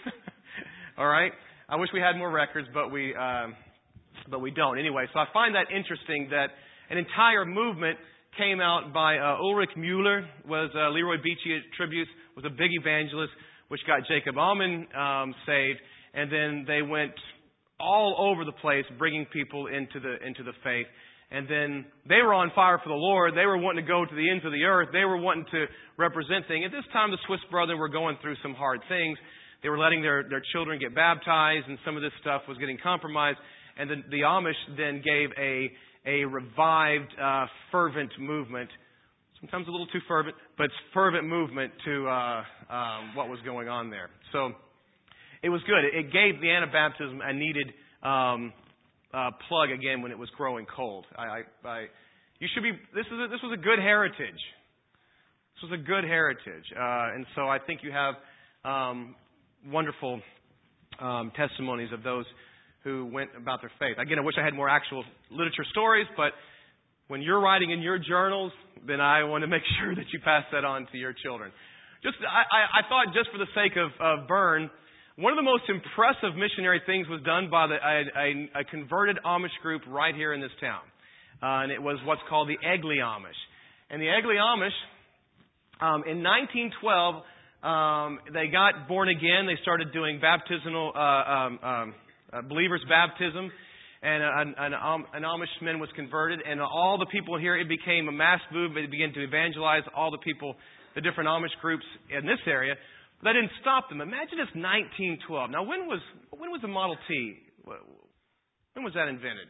All right? I wish we had more records, but we uh, but we don't. Anyway, so I find that interesting that an entire movement came out by uh, Ulrich Mueller, was uh, Leroy Beachy attributes, was a big evangelist, which got Jacob Alman um, saved, and then they went all over the place, bringing people into the into the faith. And then they were on fire for the Lord. They were wanting to go to the ends of the earth. They were wanting to represent things. At this time, the Swiss Brethren were going through some hard things. They were letting their, their children get baptized, and some of this stuff was getting compromised. And the, the Amish then gave a a revived, uh, fervent movement. Sometimes a little too fervent, but fervent movement to uh, um, what was going on there. So it was good. It gave the Anabaptism a needed um, uh, plug again when it was growing cold. I, I, I, you should be. This is a, this was a good heritage. This was a good heritage, uh, and so I think you have um, wonderful um, testimonies of those who went about their faith. Again, I wish I had more actual literature stories, but when you're writing in your journals, then I want to make sure that you pass that on to your children. Just, I, I, I thought, just for the sake of, of Bern, one of the most impressive missionary things was done by the, a, a, a converted Amish group right here in this town. Uh, and it was what's called the Egley Amish. And the Egley Amish, um, in nineteen twelve, um, they got born again. They started doing baptismal, uh, um, um, uh, believers' baptism. And an, an, an Amishman was converted. And all the people here, it became a mass movement. It began to evangelize all the people, the different Amish groups in this area. That didn't stop them. Imagine it's nineteen twelve. Now, when was when was the Model T? When was that invented?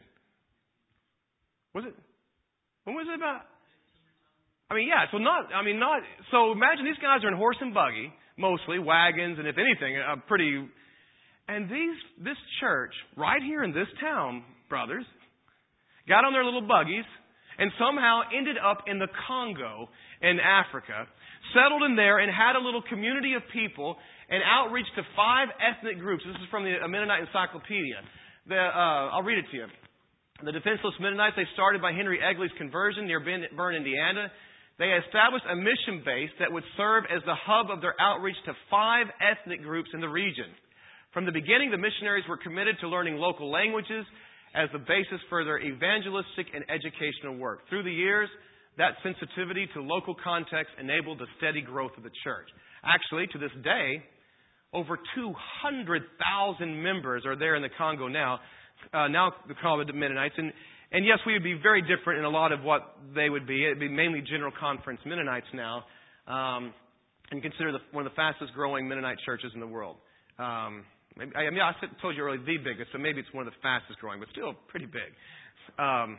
Was it? When was it about? I mean, yeah. So not. I mean, not. So imagine these guys are in horse and buggy, mostly wagons, and if anything, a pretty. And these this church right here in this town, brothers, got on their little buggies and somehow ended up in the Congo in Africa, settled in there and had a little community of people and outreach to five ethnic groups. This is from the Mennonite Encyclopedia. The, uh, I'll read it to you. The Defenseless Mennonites, they started by Henry Egley's conversion near Bern, Indiana. They established a mission base that would serve as the hub of their outreach to five ethnic groups in the region. From the beginning, the missionaries were committed to learning local languages as the basis for their evangelistic and educational work. Through the years, that sensitivity to local context enabled the steady growth of the church. Actually, to this day, over two hundred thousand members are there in the Congo now. Uh, now called the Mennonites. And, and yes, we would be very different in a lot of what they would be. It would be mainly General Conference Mennonites now. Um, and consider the, one of the fastest growing Mennonite churches in the world. Um, I mean, I told you earlier the biggest, so maybe it's one of the fastest growing, but still pretty big. Um,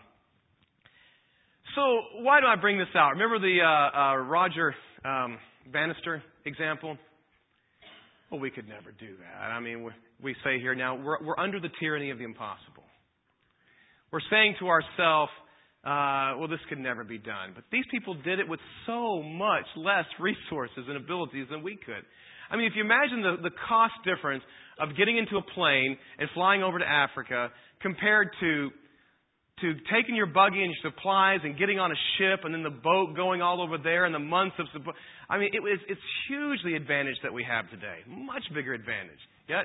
so why do I bring this out? Remember the uh, uh, Roger um, Bannister example? Well, we could never do that. I mean, we, we say here now, we're, we're under the tyranny of the impossible. We're saying to ourselves, uh, well, this could never be done. But these people did it with so much less resources and abilities than we could. I mean, if you imagine the, the cost difference of getting into a plane and flying over to Africa compared to to taking your buggy and your supplies and getting on a ship and then the boat going all over there and the months of supply. I mean, it was, it's hugely advantage that we have today. Much bigger advantage. Yet,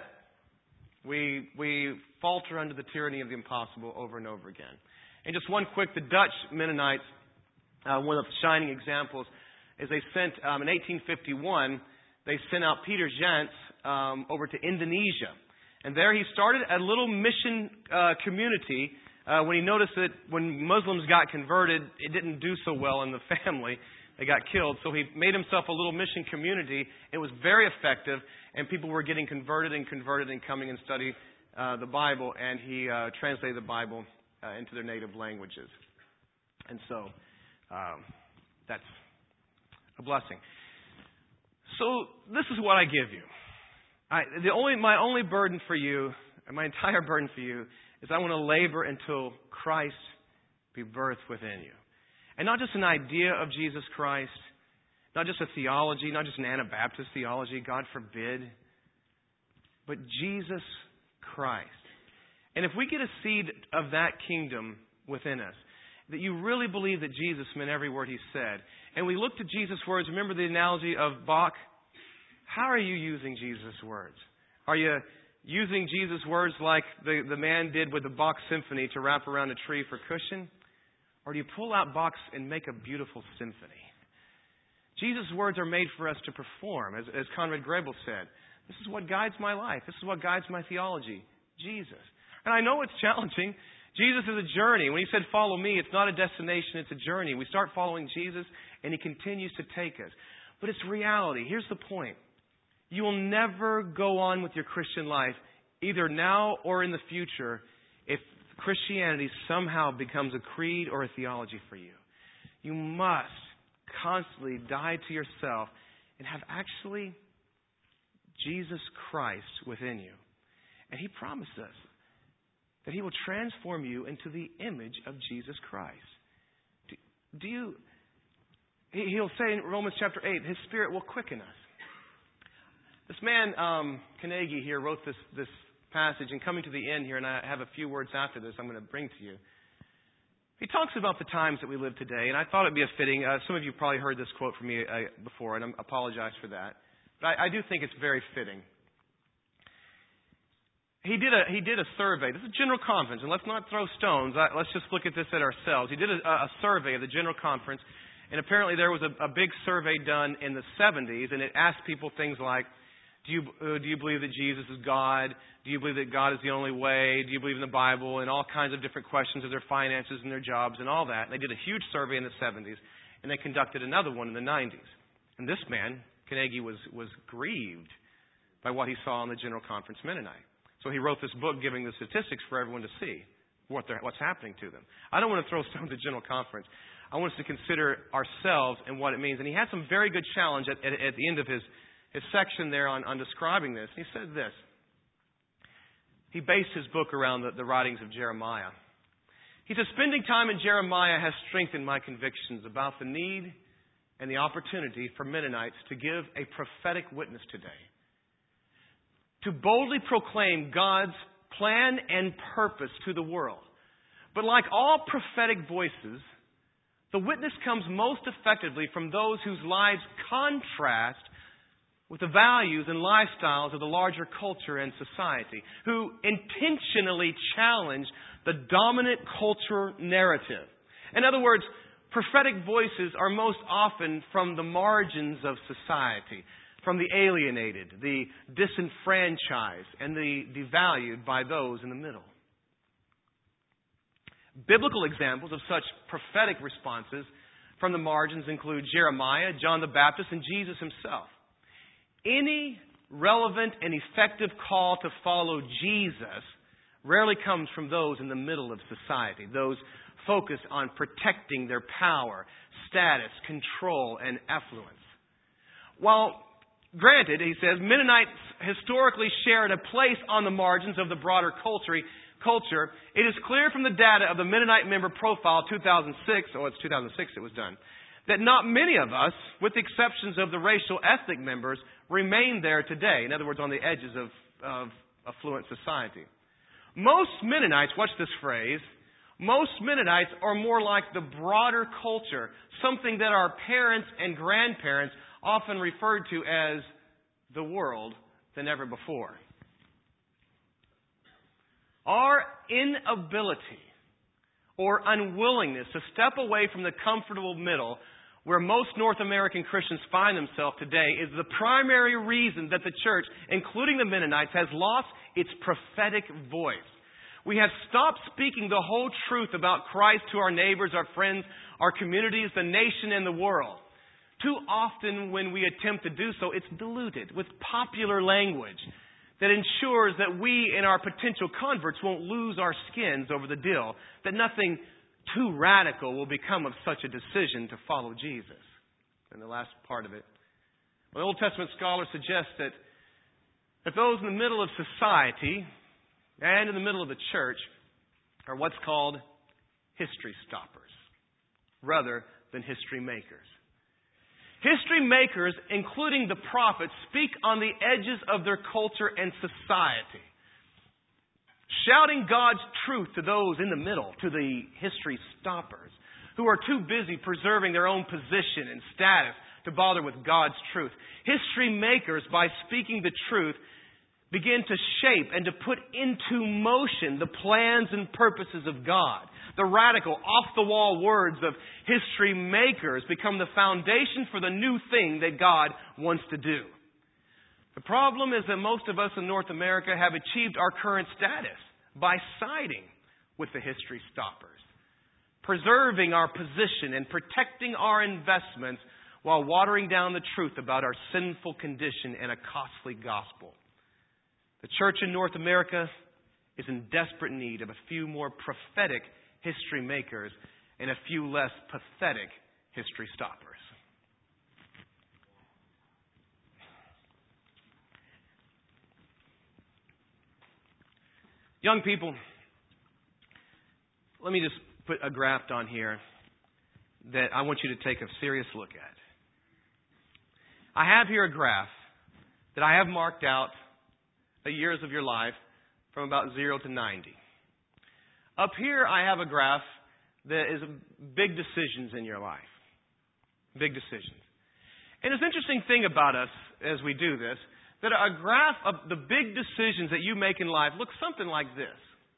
we we falter under the tyranny of the impossible over and over again. And just one quick, the Dutch Mennonites, uh, one of the shining examples, is they sent, um, in eighteen fifty-one, they sent out Peter Jans um, over to Indonesia. And there he started a little mission uh, community uh, when he noticed that when Muslims got converted, it didn't do so well in the family. They got killed. So he made himself a little mission community. It was very effective, and people were getting converted and converted and coming and studying uh, the Bible. And he uh, translated the Bible uh, into their native languages. And so um, that's a blessing. So this is what I give you. I, the only my only burden for you, and my entire burden for you, is I want to labor until Christ be birthed within you. And not just an idea of Jesus Christ, not just a theology, not just an Anabaptist theology, God forbid, but Jesus Christ. And if we get a seed of that kingdom within us, that you really believe that Jesus meant every word he said, and we look to Jesus' words, remember the analogy of Bach? How are you using Jesus' words? Are you using Jesus' words like the, the man did with the Bach Symphony to wrap around a tree for cushion? Or do you pull out Bach's and make a beautiful symphony? Jesus' words are made for us to perform, as, as Conrad Grebel said. This is what guides my life. This is what guides my theology. Jesus. And I know it's challenging. Jesus is a journey. When he said, follow me, it's not a destination, it's a journey. We start following Jesus, and he continues to take us. But it's reality. Here's the point. You will never go on with your Christian life, either now or in the future, if Christianity somehow becomes a creed or a theology for you. You must constantly die to yourself and have actually Jesus Christ within you. And he promised us that he will transform you into the image of Jesus Christ. Do, do you... He'll say in Romans chapter eight, his Spirit will quicken us. This man, um, Carnegie here, wrote this, this passage, and coming to the end here, and I have a few words after this I'm going to bring to you. He talks about the times that we live today, and I thought it'd be a fitting, uh, some of you probably heard this quote from me uh, before, and I apologize for that. But I, I do think it's very fitting. He did a he did a survey. This is a general conference, and let's not throw stones. Let's just look at this at ourselves. He did a, a survey of the general conference, and apparently there was a, a big survey done in the seventies, and it asked people things like, do you uh, do you believe that Jesus is God? Do you believe that God is the only way? Do you believe in the Bible? And all kinds of different questions of their finances and their jobs and all that. And they did a huge survey in the seventies, and they conducted another one in the nineties. And this man, Carnegie, was was grieved by what he saw in the General Conference Mennonite. So he wrote this book giving the statistics for everyone to see what what's happening to them. I don't want to throw stones at General Conference. I want us to consider ourselves and what it means. And he had some very good challenge at, at, at the end of his, his section there on, on describing this. He said this. He based his book around the, the writings of Jeremiah. He said, spending time in Jeremiah has strengthened my convictions about the need and the opportunity for Mennonites to give a prophetic witness today. To boldly proclaim God's plan and purpose to the world. But like all prophetic voices, the witness comes most effectively from those whose lives contrast with the values and lifestyles of the larger culture and society, who intentionally challenge the dominant culture narrative. In other words, prophetic voices are most often from the margins of society, from the alienated, the disenfranchised, and the devalued by those in the middle. Biblical examples of such prophetic responses from the margins include Jeremiah, John the Baptist, and Jesus himself. Any relevant and effective call to follow Jesus rarely comes from those in the middle of society, those focused on protecting their power, status, control, and affluence. While granted, he says, Mennonites historically shared a place on the margins of the broader culture. Culture. It is clear from the data of the Mennonite member profile two thousand six, oh, it's two thousand six it was done, that not many of us, with the exceptions of the racial ethnic members, remain there today. In other words, on the edges of, of affluent society. Most Mennonites, watch this phrase, most Mennonites are more like the broader culture, something that our parents and grandparents often referred to as the world than ever before. Our inability or unwillingness to step away from the comfortable middle where most North American Christians find themselves today is the primary reason that the church, including the Mennonites, has lost its prophetic voice. We have stopped speaking the whole truth about Christ to our neighbors, our friends, our communities, the nation, and the world. Too often when we attempt to do so, it's diluted with popular language that ensures that we and our potential converts won't lose our skins over the deal, that nothing too radical will become of such a decision to follow Jesus. And the last part of it, well, the Old Testament scholars suggest that, that those in the middle of society and in the middle of the church are what's called history stoppers rather than history makers. History makers, including the prophets, speak on the edges of their culture and society, shouting God's truth to those in the middle, to the history stoppers, who are too busy preserving their own position and status to bother with God's truth. History makers, by speaking the truth, begin to shape and to put into motion the plans and purposes of God. The radical, off-the-wall words of history makers become the foundation for the new thing that God wants to do. The problem is that most of us in North America have achieved our current status by siding with the history stoppers, preserving our position and protecting our investments while watering down the truth about our sinful condition and a costly gospel. The church in North America is in desperate need of a few more prophetic history makers and a few less pathetic history stoppers. Young people, let me just put a graph on here that I want you to take a serious look at. I have here a graph that I have marked out the years of your life from about zero to ninety. Up here, I have a graph that is big decisions in your life. Big decisions. And it's an interesting thing about us as we do this, that a graph of the big decisions that you make in life looks something like this.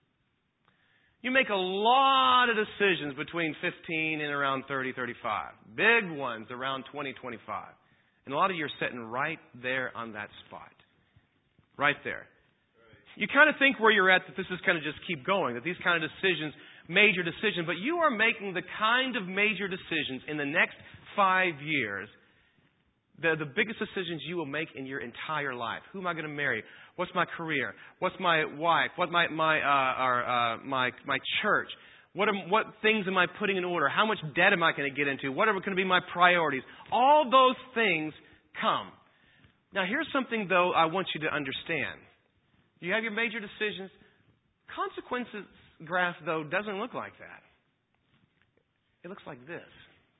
You make a lot of decisions between fifteen and around thirty, thirty-five. Big ones around twenty, twenty-five. And a lot of you are sitting right there on that spot. Right there. You kind of think where you're at that this is kind of just keep going, that these kind of decisions, major decisions, but you are making the kind of major decisions in the next five years, the, the biggest decisions you will make in your entire life. Who am I going to marry? What's my career? What's my wife? What my my uh, or, uh, my my church? What am, what things am I putting in order? How much debt am I going to get into? What are going to be my priorities? All those things come. Now, here's something, though, I want you to understand. You have your major decisions. Consequences graph, though, doesn't look like that. It looks like this.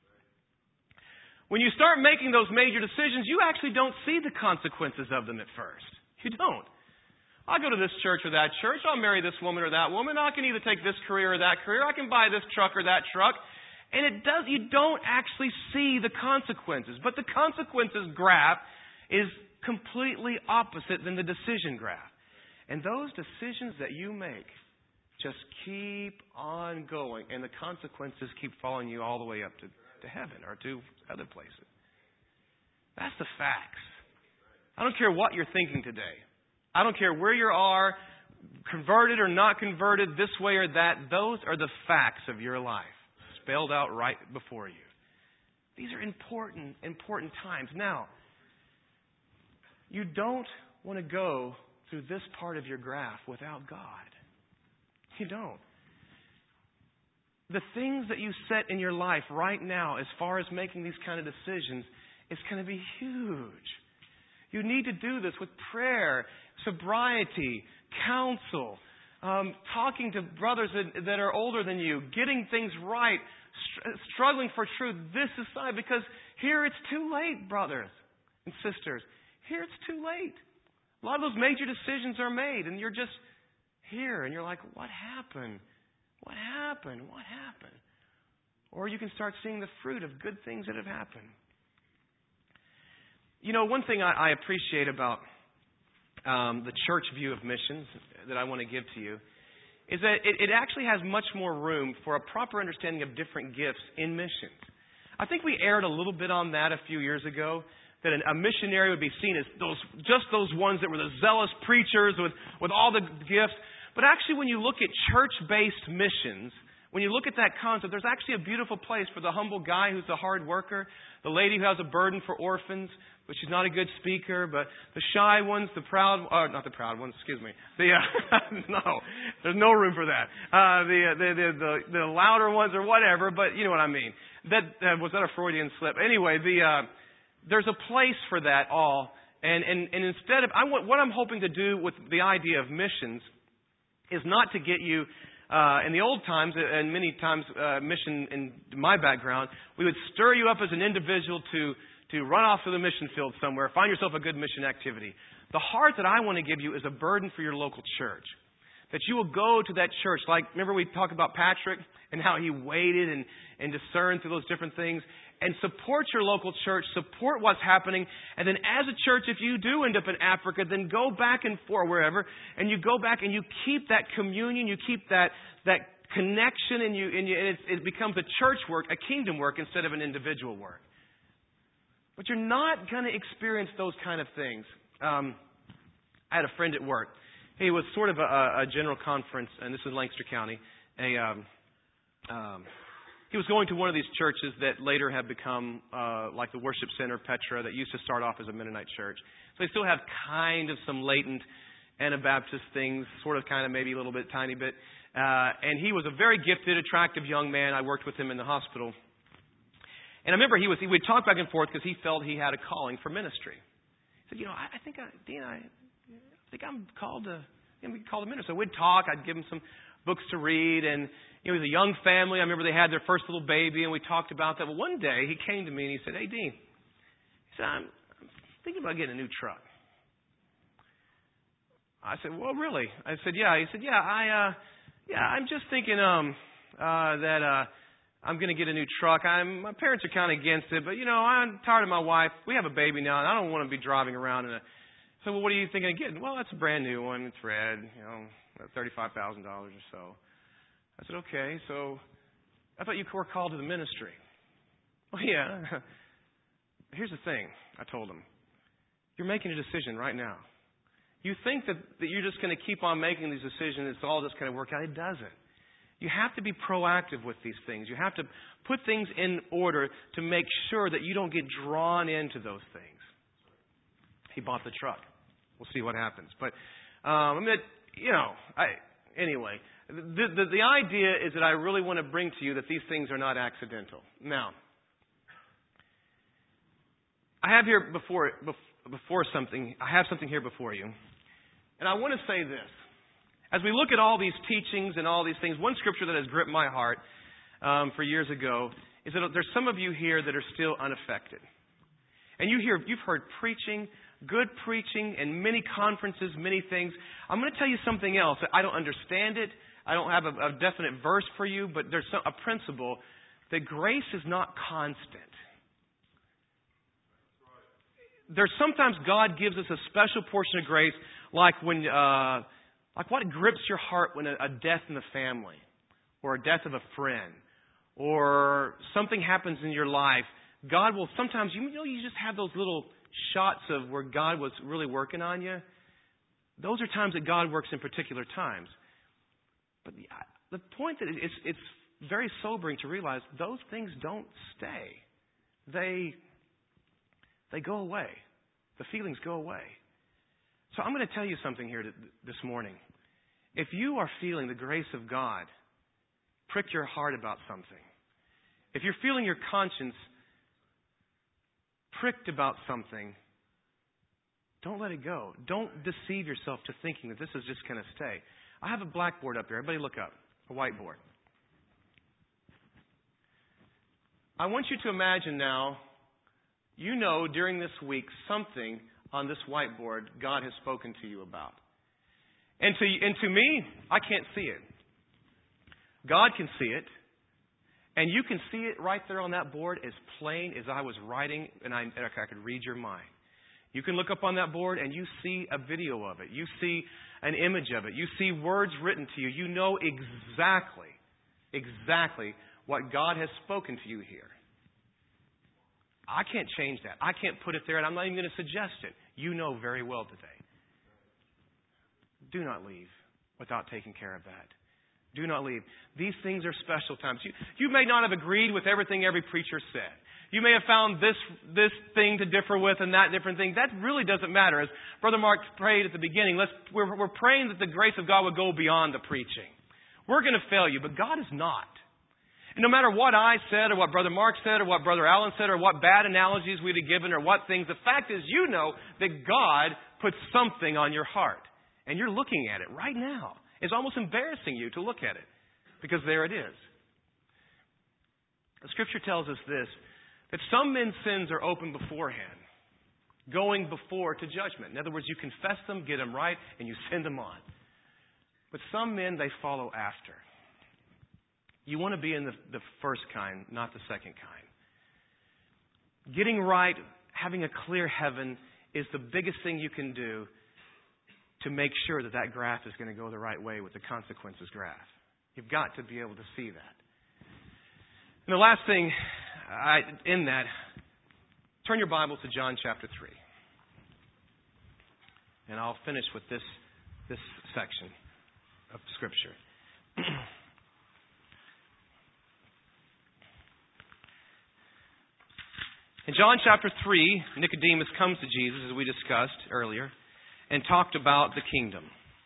When you start making those major decisions, you actually don't see the consequences of them at first. You don't. I'll go to this church or that church. I'll marry this woman or that woman. I can either take this career or that career. I can buy this truck or that truck. And it does. You don't actually see the consequences. But the consequences graph is completely opposite than the decision graph. And those decisions that you make just keep on going, and the consequences keep following you all the way up to, to heaven or to other places. That's the facts. I don't care what you're thinking today. I don't care where you are, converted or not converted, this way or that. Those are the facts of your life, spelled out right before you. These are important, important times. Now, you don't want to go through this part of your graph without God. You don't. The things that you set in your life right now as far as making these kind of decisions is going to be huge. You need to do this with prayer, sobriety, counsel, um, talking to brothers that, that are older than you, getting things right, str- struggling for truth. This is time, because here it's too late, brothers and sisters. Here it's too late. A lot of those major decisions are made, and you're just here, and you're like, what happened? What happened? What happened? Or you can start seeing the fruit of good things that have happened. You know, one thing I, I appreciate about um, the church view of missions that I want to give to you is that it, it actually has much more room for a proper understanding of different gifts in missions. I think we erred a little bit on that a few years ago, that an, a missionary would be seen as those just those ones that were the zealous preachers with, with all the gifts. But actually, when you look at church-based missions, when you look at that concept, there's actually a beautiful place for the humble guy who's a hard worker, the lady who has a burden for orphans, but she's not a good speaker, but the shy ones, the proud, uh, not the proud ones, excuse me. The, uh, no, there's no room for that. Uh, the, the, the, the, the louder ones or whatever, but you know what I mean. That, uh, was that a Freudian slip? Anyway, the, uh, there's a place for that all. And, and, and instead of, I want, what I'm hoping to do with the idea of missions is not to get you, uh, in the old times, and many times, uh, mission in my background, we would stir you up as an individual to, to run off to the mission field somewhere, find yourself a good mission activity. The heart that I want to give you is a burden for your local church. That you will go to that church. Like, remember we talked about Patrick and how he waited and, and discerned through those different things. And support your local church. Support what's happening. And then as a church, if you do end up in Africa, then go back and forth wherever. And you go back and you keep that communion. You keep that that connection. And, you, and, you, and it, it becomes a church work, a kingdom work instead of an individual work. But you're not going to experience those kind of things. Um, I had a friend at work. He was sort of a, a general conference, and this is Lancaster County. A um, um, he was going to one of these churches that later have become uh, like the Worship Center, Petra, that used to start off as a Mennonite church. So they still have kind of some latent Anabaptist things, sort of kind of maybe a little bit, tiny bit. Uh, and he was a very gifted, attractive young man. I worked with him in the hospital. And I remember he was, he would talk back and forth because he felt he had a calling for ministry. He said, you know, I, I think, I, Dean, I, I think I'm called to, I'm called to minister. So we'd talk. I'd give him some books to read. And you know, it was a young family. I remember they had their first little baby, and we talked about that. But one day he came to me and he said, hey, Dean, he said, I'm, I'm thinking about getting a new truck. I said, well, really? I said, yeah. He said, yeah, I, uh, yeah, I'm just thinking um, uh, that uh, I'm going to get a new truck. I'm, my parents are kind of against it, but, you know, I'm tired of my wife. We have a baby now, and I don't want to be driving around in a... So, well, what are you thinking of getting? Well, that's a brand new one. It's red, you know, thirty-five thousand dollars or so. I said, okay, so I thought you were called to the ministry. Well, yeah. Here's the thing, I told him. You're making a decision right now. You think that, that you're just going to keep on making these decisions, it's all just going to work out. It doesn't. You have to be proactive with these things. You have to put things in order to make sure that you don't get drawn into those things. He bought the truck. We'll see what happens. But, um, I mean, you know, I, anyway, the, the, the idea is that I really want to bring to you that these things are not accidental. Now, I have here before, before something, I have something here before you. And I want to say this. As we look at all these teachings and all these things, one scripture that has gripped my heart um, for years ago is that there's some of you here that are still unaffected. And you hear, you've heard preaching, good preaching, and many conferences, many things. I'm going to tell you something else. I don't understand it. I don't have a, a definite verse for you, but there's some, a principle that grace is not constant. There's sometimes God gives us a special portion of grace, like when, uh, like what grips your heart when a, a death in the family, or a death of a friend, or something happens in your life. God will sometimes, you know, you just have those little shots of where God was really working on you. Those are times that God works in particular times. But the, the point that it's, it's very sobering to realize those things don't stay. They, they go away. The feelings go away. So I'm going to tell you something here this morning. If you are feeling the grace of God prick your heart about something, if you're feeling your conscience pricked about something, Don't let it go. Don't deceive yourself to thinking that this is just going to stay. I have a blackboard up here. Everybody look up. A whiteboard. I want you to imagine now, you know during this week something on this whiteboard God has spoken to you about. And to, and to me, I can't see it. God can see it. And you can see it right there on that board as plain as I was writing and I, and I could read your mind. You can look up on that board and you see a video of it. You see an image of it. You see words written to you. You know exactly, exactly what God has spoken to you here. I can't change that. I can't put it there, and I'm not even going to suggest it. You know very well today. Do not leave without taking care of that. Do not leave. These things are special times. You, you may not have agreed with everything every preacher said. You may have found this this thing to differ with and that different thing. That really doesn't matter. As Brother Mark prayed at the beginning, let's, we're, we're praying that the grace of God would go beyond the preaching. We're going to fail you, but God is not. And no matter what I said or what Brother Mark said or what Brother Allen said or what bad analogies we'd have given or what things, the fact is you know that God put something on your heart. And you're looking at it right now. It's almost embarrassing you to look at it because there it is. The Scripture tells us this, that some men's sins are open beforehand, going before to judgment. In other words, you confess them, get them right, and you send them on. But some men, they follow after. You want to be in the, the first kind, not the second kind. Getting right, having a clear heaven is the biggest thing you can do to make sure that that graph is going to go the right way with the consequences graph. You've got to be able to see that. And the last thing I, in that, turn your Bibles to John chapter three. And I'll finish with this, this section of Scripture. In John chapter three, Nicodemus comes to Jesus, as we discussed earlier, and talked about the kingdom.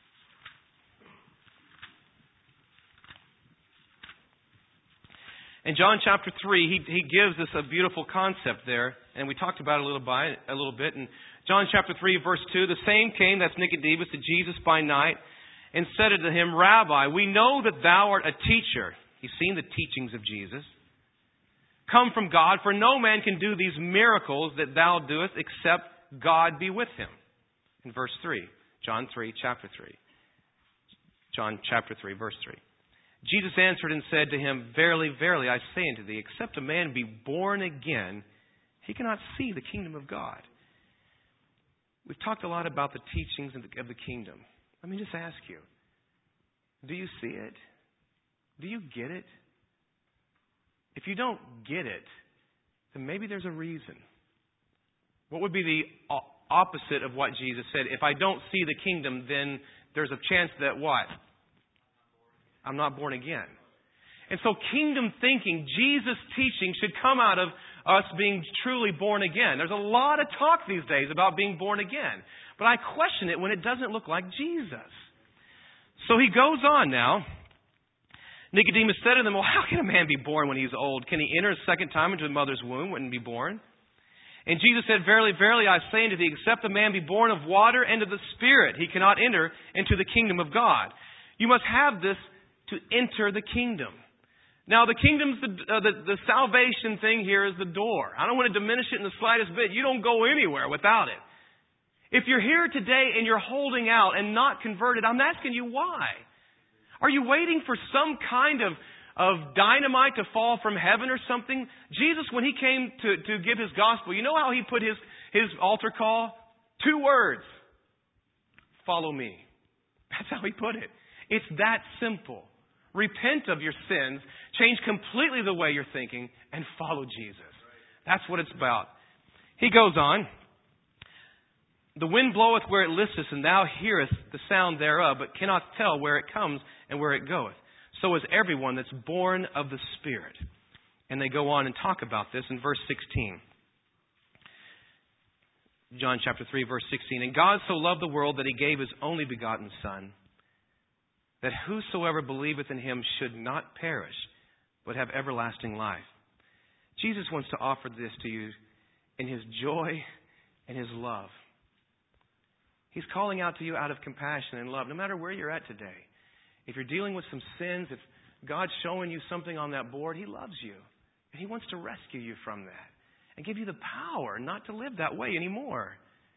In John chapter three, he, he gives us a beautiful concept there, and we talked about it a little, by, a little bit. In John chapter three, verse two, the same came, that's Nicodemus, to Jesus by night, and said unto him, Rabbi, we know that thou art a teacher. He's seen the teachings of Jesus. Come from God, for no man can do these miracles that thou doest except God be with him. In verse three, John three, chapter three. John chapter three, verse three. Jesus answered and said to him, Verily, verily, I say unto thee, except a man be born again, he cannot see the kingdom of God. We've talked a lot about the teachings of the, of the kingdom. Let me just ask you, do you see it? Do you get it? If you don't get it, then maybe there's a reason. What would be the opposite of what Jesus said? If I don't see the kingdom, then there's a chance that what? I'm not born again. And so kingdom thinking, Jesus' teaching should come out of us being truly born again. There's a lot of talk these days about being born again. But I question it when it doesn't look like Jesus. So he goes on now. Nicodemus said to them, well, how can a man be born when he's old? Can he enter a second time into his mother's womb and be born? And Jesus said, Verily, verily, I say unto thee, except a man be born of water and of the Spirit, he cannot enter into the kingdom of God. You must have this to enter the kingdom. Now, the kingdom's the, uh, the the salvation thing here is the door. I don't want to diminish it in the slightest bit. You don't go anywhere without it. If you're here today and you're holding out and not converted, I'm asking you why. Are you waiting for some kind of, of dynamite to fall from heaven or something? Jesus, when he came to, to give his gospel, you know how he put his, his altar call? Two words. Follow me. That's how he put it. It's that simple. Repent of your sins, change completely the way you're thinking, and follow Jesus. That's what it's about. He goes on. The wind bloweth where it listeth, and thou hearest the sound thereof, but cannot tell where it comes and where it goeth. So is everyone that's born of the Spirit. And they go on and talk about this in verse sixteen. John chapter three, verse sixteen. And God so loved the world that he gave his only begotten Son, that whosoever believeth in him should not perish, but have everlasting life. Jesus wants to offer this to you in his joy and his love. He's calling out to you out of compassion and love, no matter where you're at today. If you're dealing with some sins, if God's showing you something on that board, He loves you. And He wants to rescue you from that and give you the power not to live that way anymore.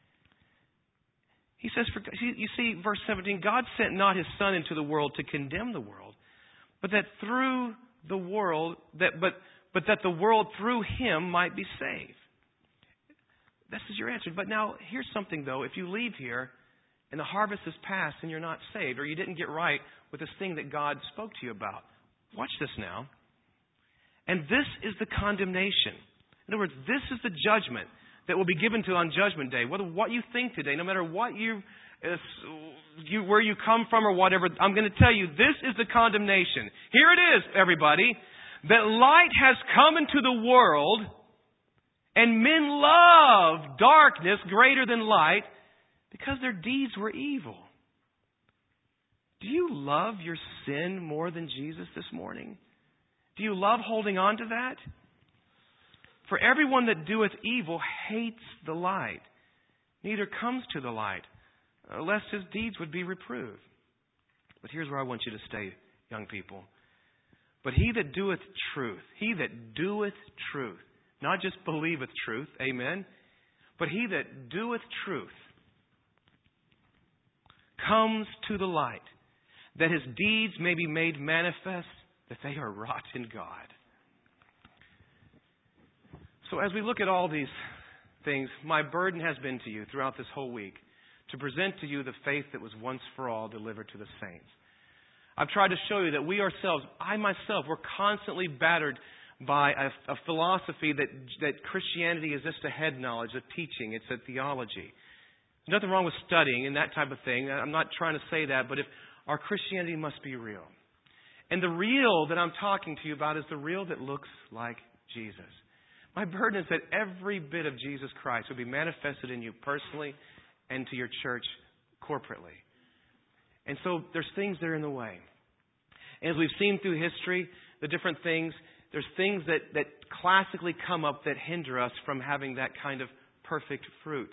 He says, for, you see, verse seventeen, God sent not His Son into the world to condemn the world, but that through the world, that but but that the world through Him might be saved. This is your answer. But now, here's something, though. If you leave here and the harvest is past and you're not saved, or you didn't get right with this thing that God spoke to you about, watch this now. And this is the condemnation. In other words, this is the judgment that will be given to on Judgment Day. Whether what you think today, no matter what you, uh, you where you come from or whatever, I'm going to tell you, this is the condemnation. Here it is, everybody. That light has come into the world, and men love darkness greater than light because their deeds were evil. Do you love your sin more than Jesus this morning? Do you love holding on to that? For everyone that doeth evil hates the light, neither comes to the light, lest his deeds would be reproved. But here's where I want you to stay, young people. But he that doeth truth, he that doeth truth, not just believeth truth, amen, but he that doeth truth comes to the light, that his deeds may be made manifest, that they are wrought in God. So as we look at all these things, my burden has been to you throughout this whole week to present to you the faith that was once for all delivered to the saints. I've tried to show you that we ourselves, I myself, we're constantly battered by a, a philosophy that, that Christianity is just a head knowledge, a teaching, it's a theology. There's nothing wrong with studying and that type of thing. I'm not trying to say that, but if our Christianity must be real. And the real that I'm talking to you about is the real that looks like Jesus. My burden is that every bit of Jesus Christ will be manifested in you personally and to your church corporately. And so there's things that are in the way. And as we've seen through history, the different things, there's things that, that classically come up that hinder us from having that kind of perfect fruit.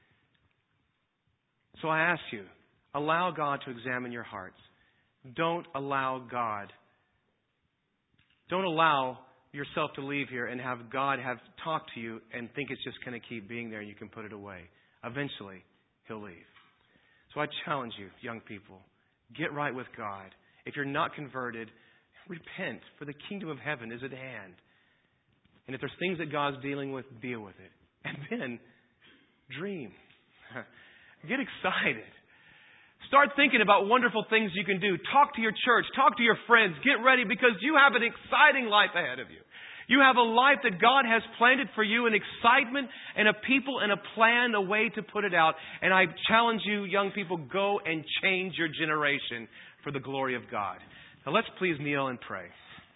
So I ask you, allow God to examine your hearts. Don't allow God. Don't allow yourself to leave here and have God have talked to you and think it's just going to keep being there and you can put it away. Eventually, He'll leave. So I challenge you, young people, get right with God. If you're not converted, repent, for the kingdom of heaven is at hand. And if there's things that God's dealing with, deal with it. And then, dream. Get excited. Start thinking about wonderful things you can do. Talk to your church. Talk to your friends. Get ready because you have an exciting life ahead of you. You have a life that God has planted for you, an excitement and a people and a plan, a way to put it out. And I challenge you, young people, go and change your generation for the glory of God. Now let's please kneel and pray.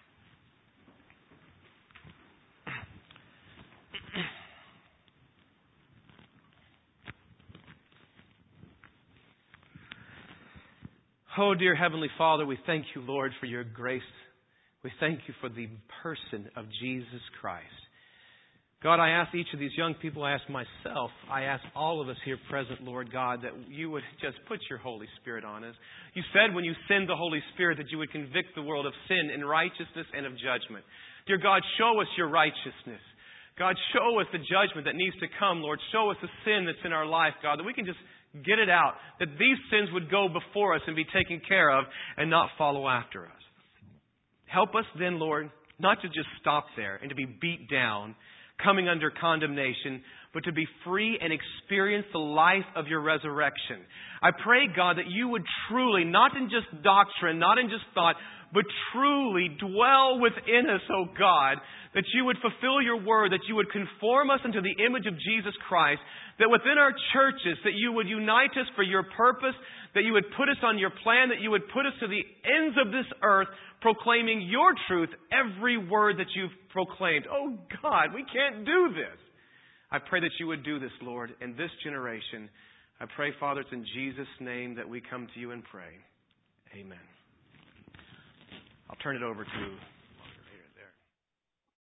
Oh, dear Heavenly Father, we thank you, Lord, for your grace. We thank you for the person of Jesus Christ. God, I ask each of these young people, I ask myself, I ask all of us here present, Lord God, that you would just put your Holy Spirit on us. You said when you send the Holy Spirit that you would convict the world of sin and righteousness and of judgment. Dear God, show us your righteousness. God, show us the judgment that needs to come, Lord. Show us the sin that's in our life, God, that we can just get it out, that these sins would go before us and be taken care of and not follow after us. Help us then, Lord, not to just stop there and to be beat down, coming under condemnation, but to be free and experience the life of your resurrection. I pray, God, that you would truly, not in just doctrine, not in just thought, but truly dwell within us, oh God, that you would fulfill your word, that you would conform us into the image of Jesus Christ, that within our churches, that you would unite us for your purpose, that you would put us on your plan, that you would put us to the ends of this earth, proclaiming your truth, every word that you've proclaimed. Oh God, we can't do this. I pray that you would do this, Lord, in this generation. I pray, Father, it's in Jesus' name that we come to you and pray. Amen. I'll turn it over to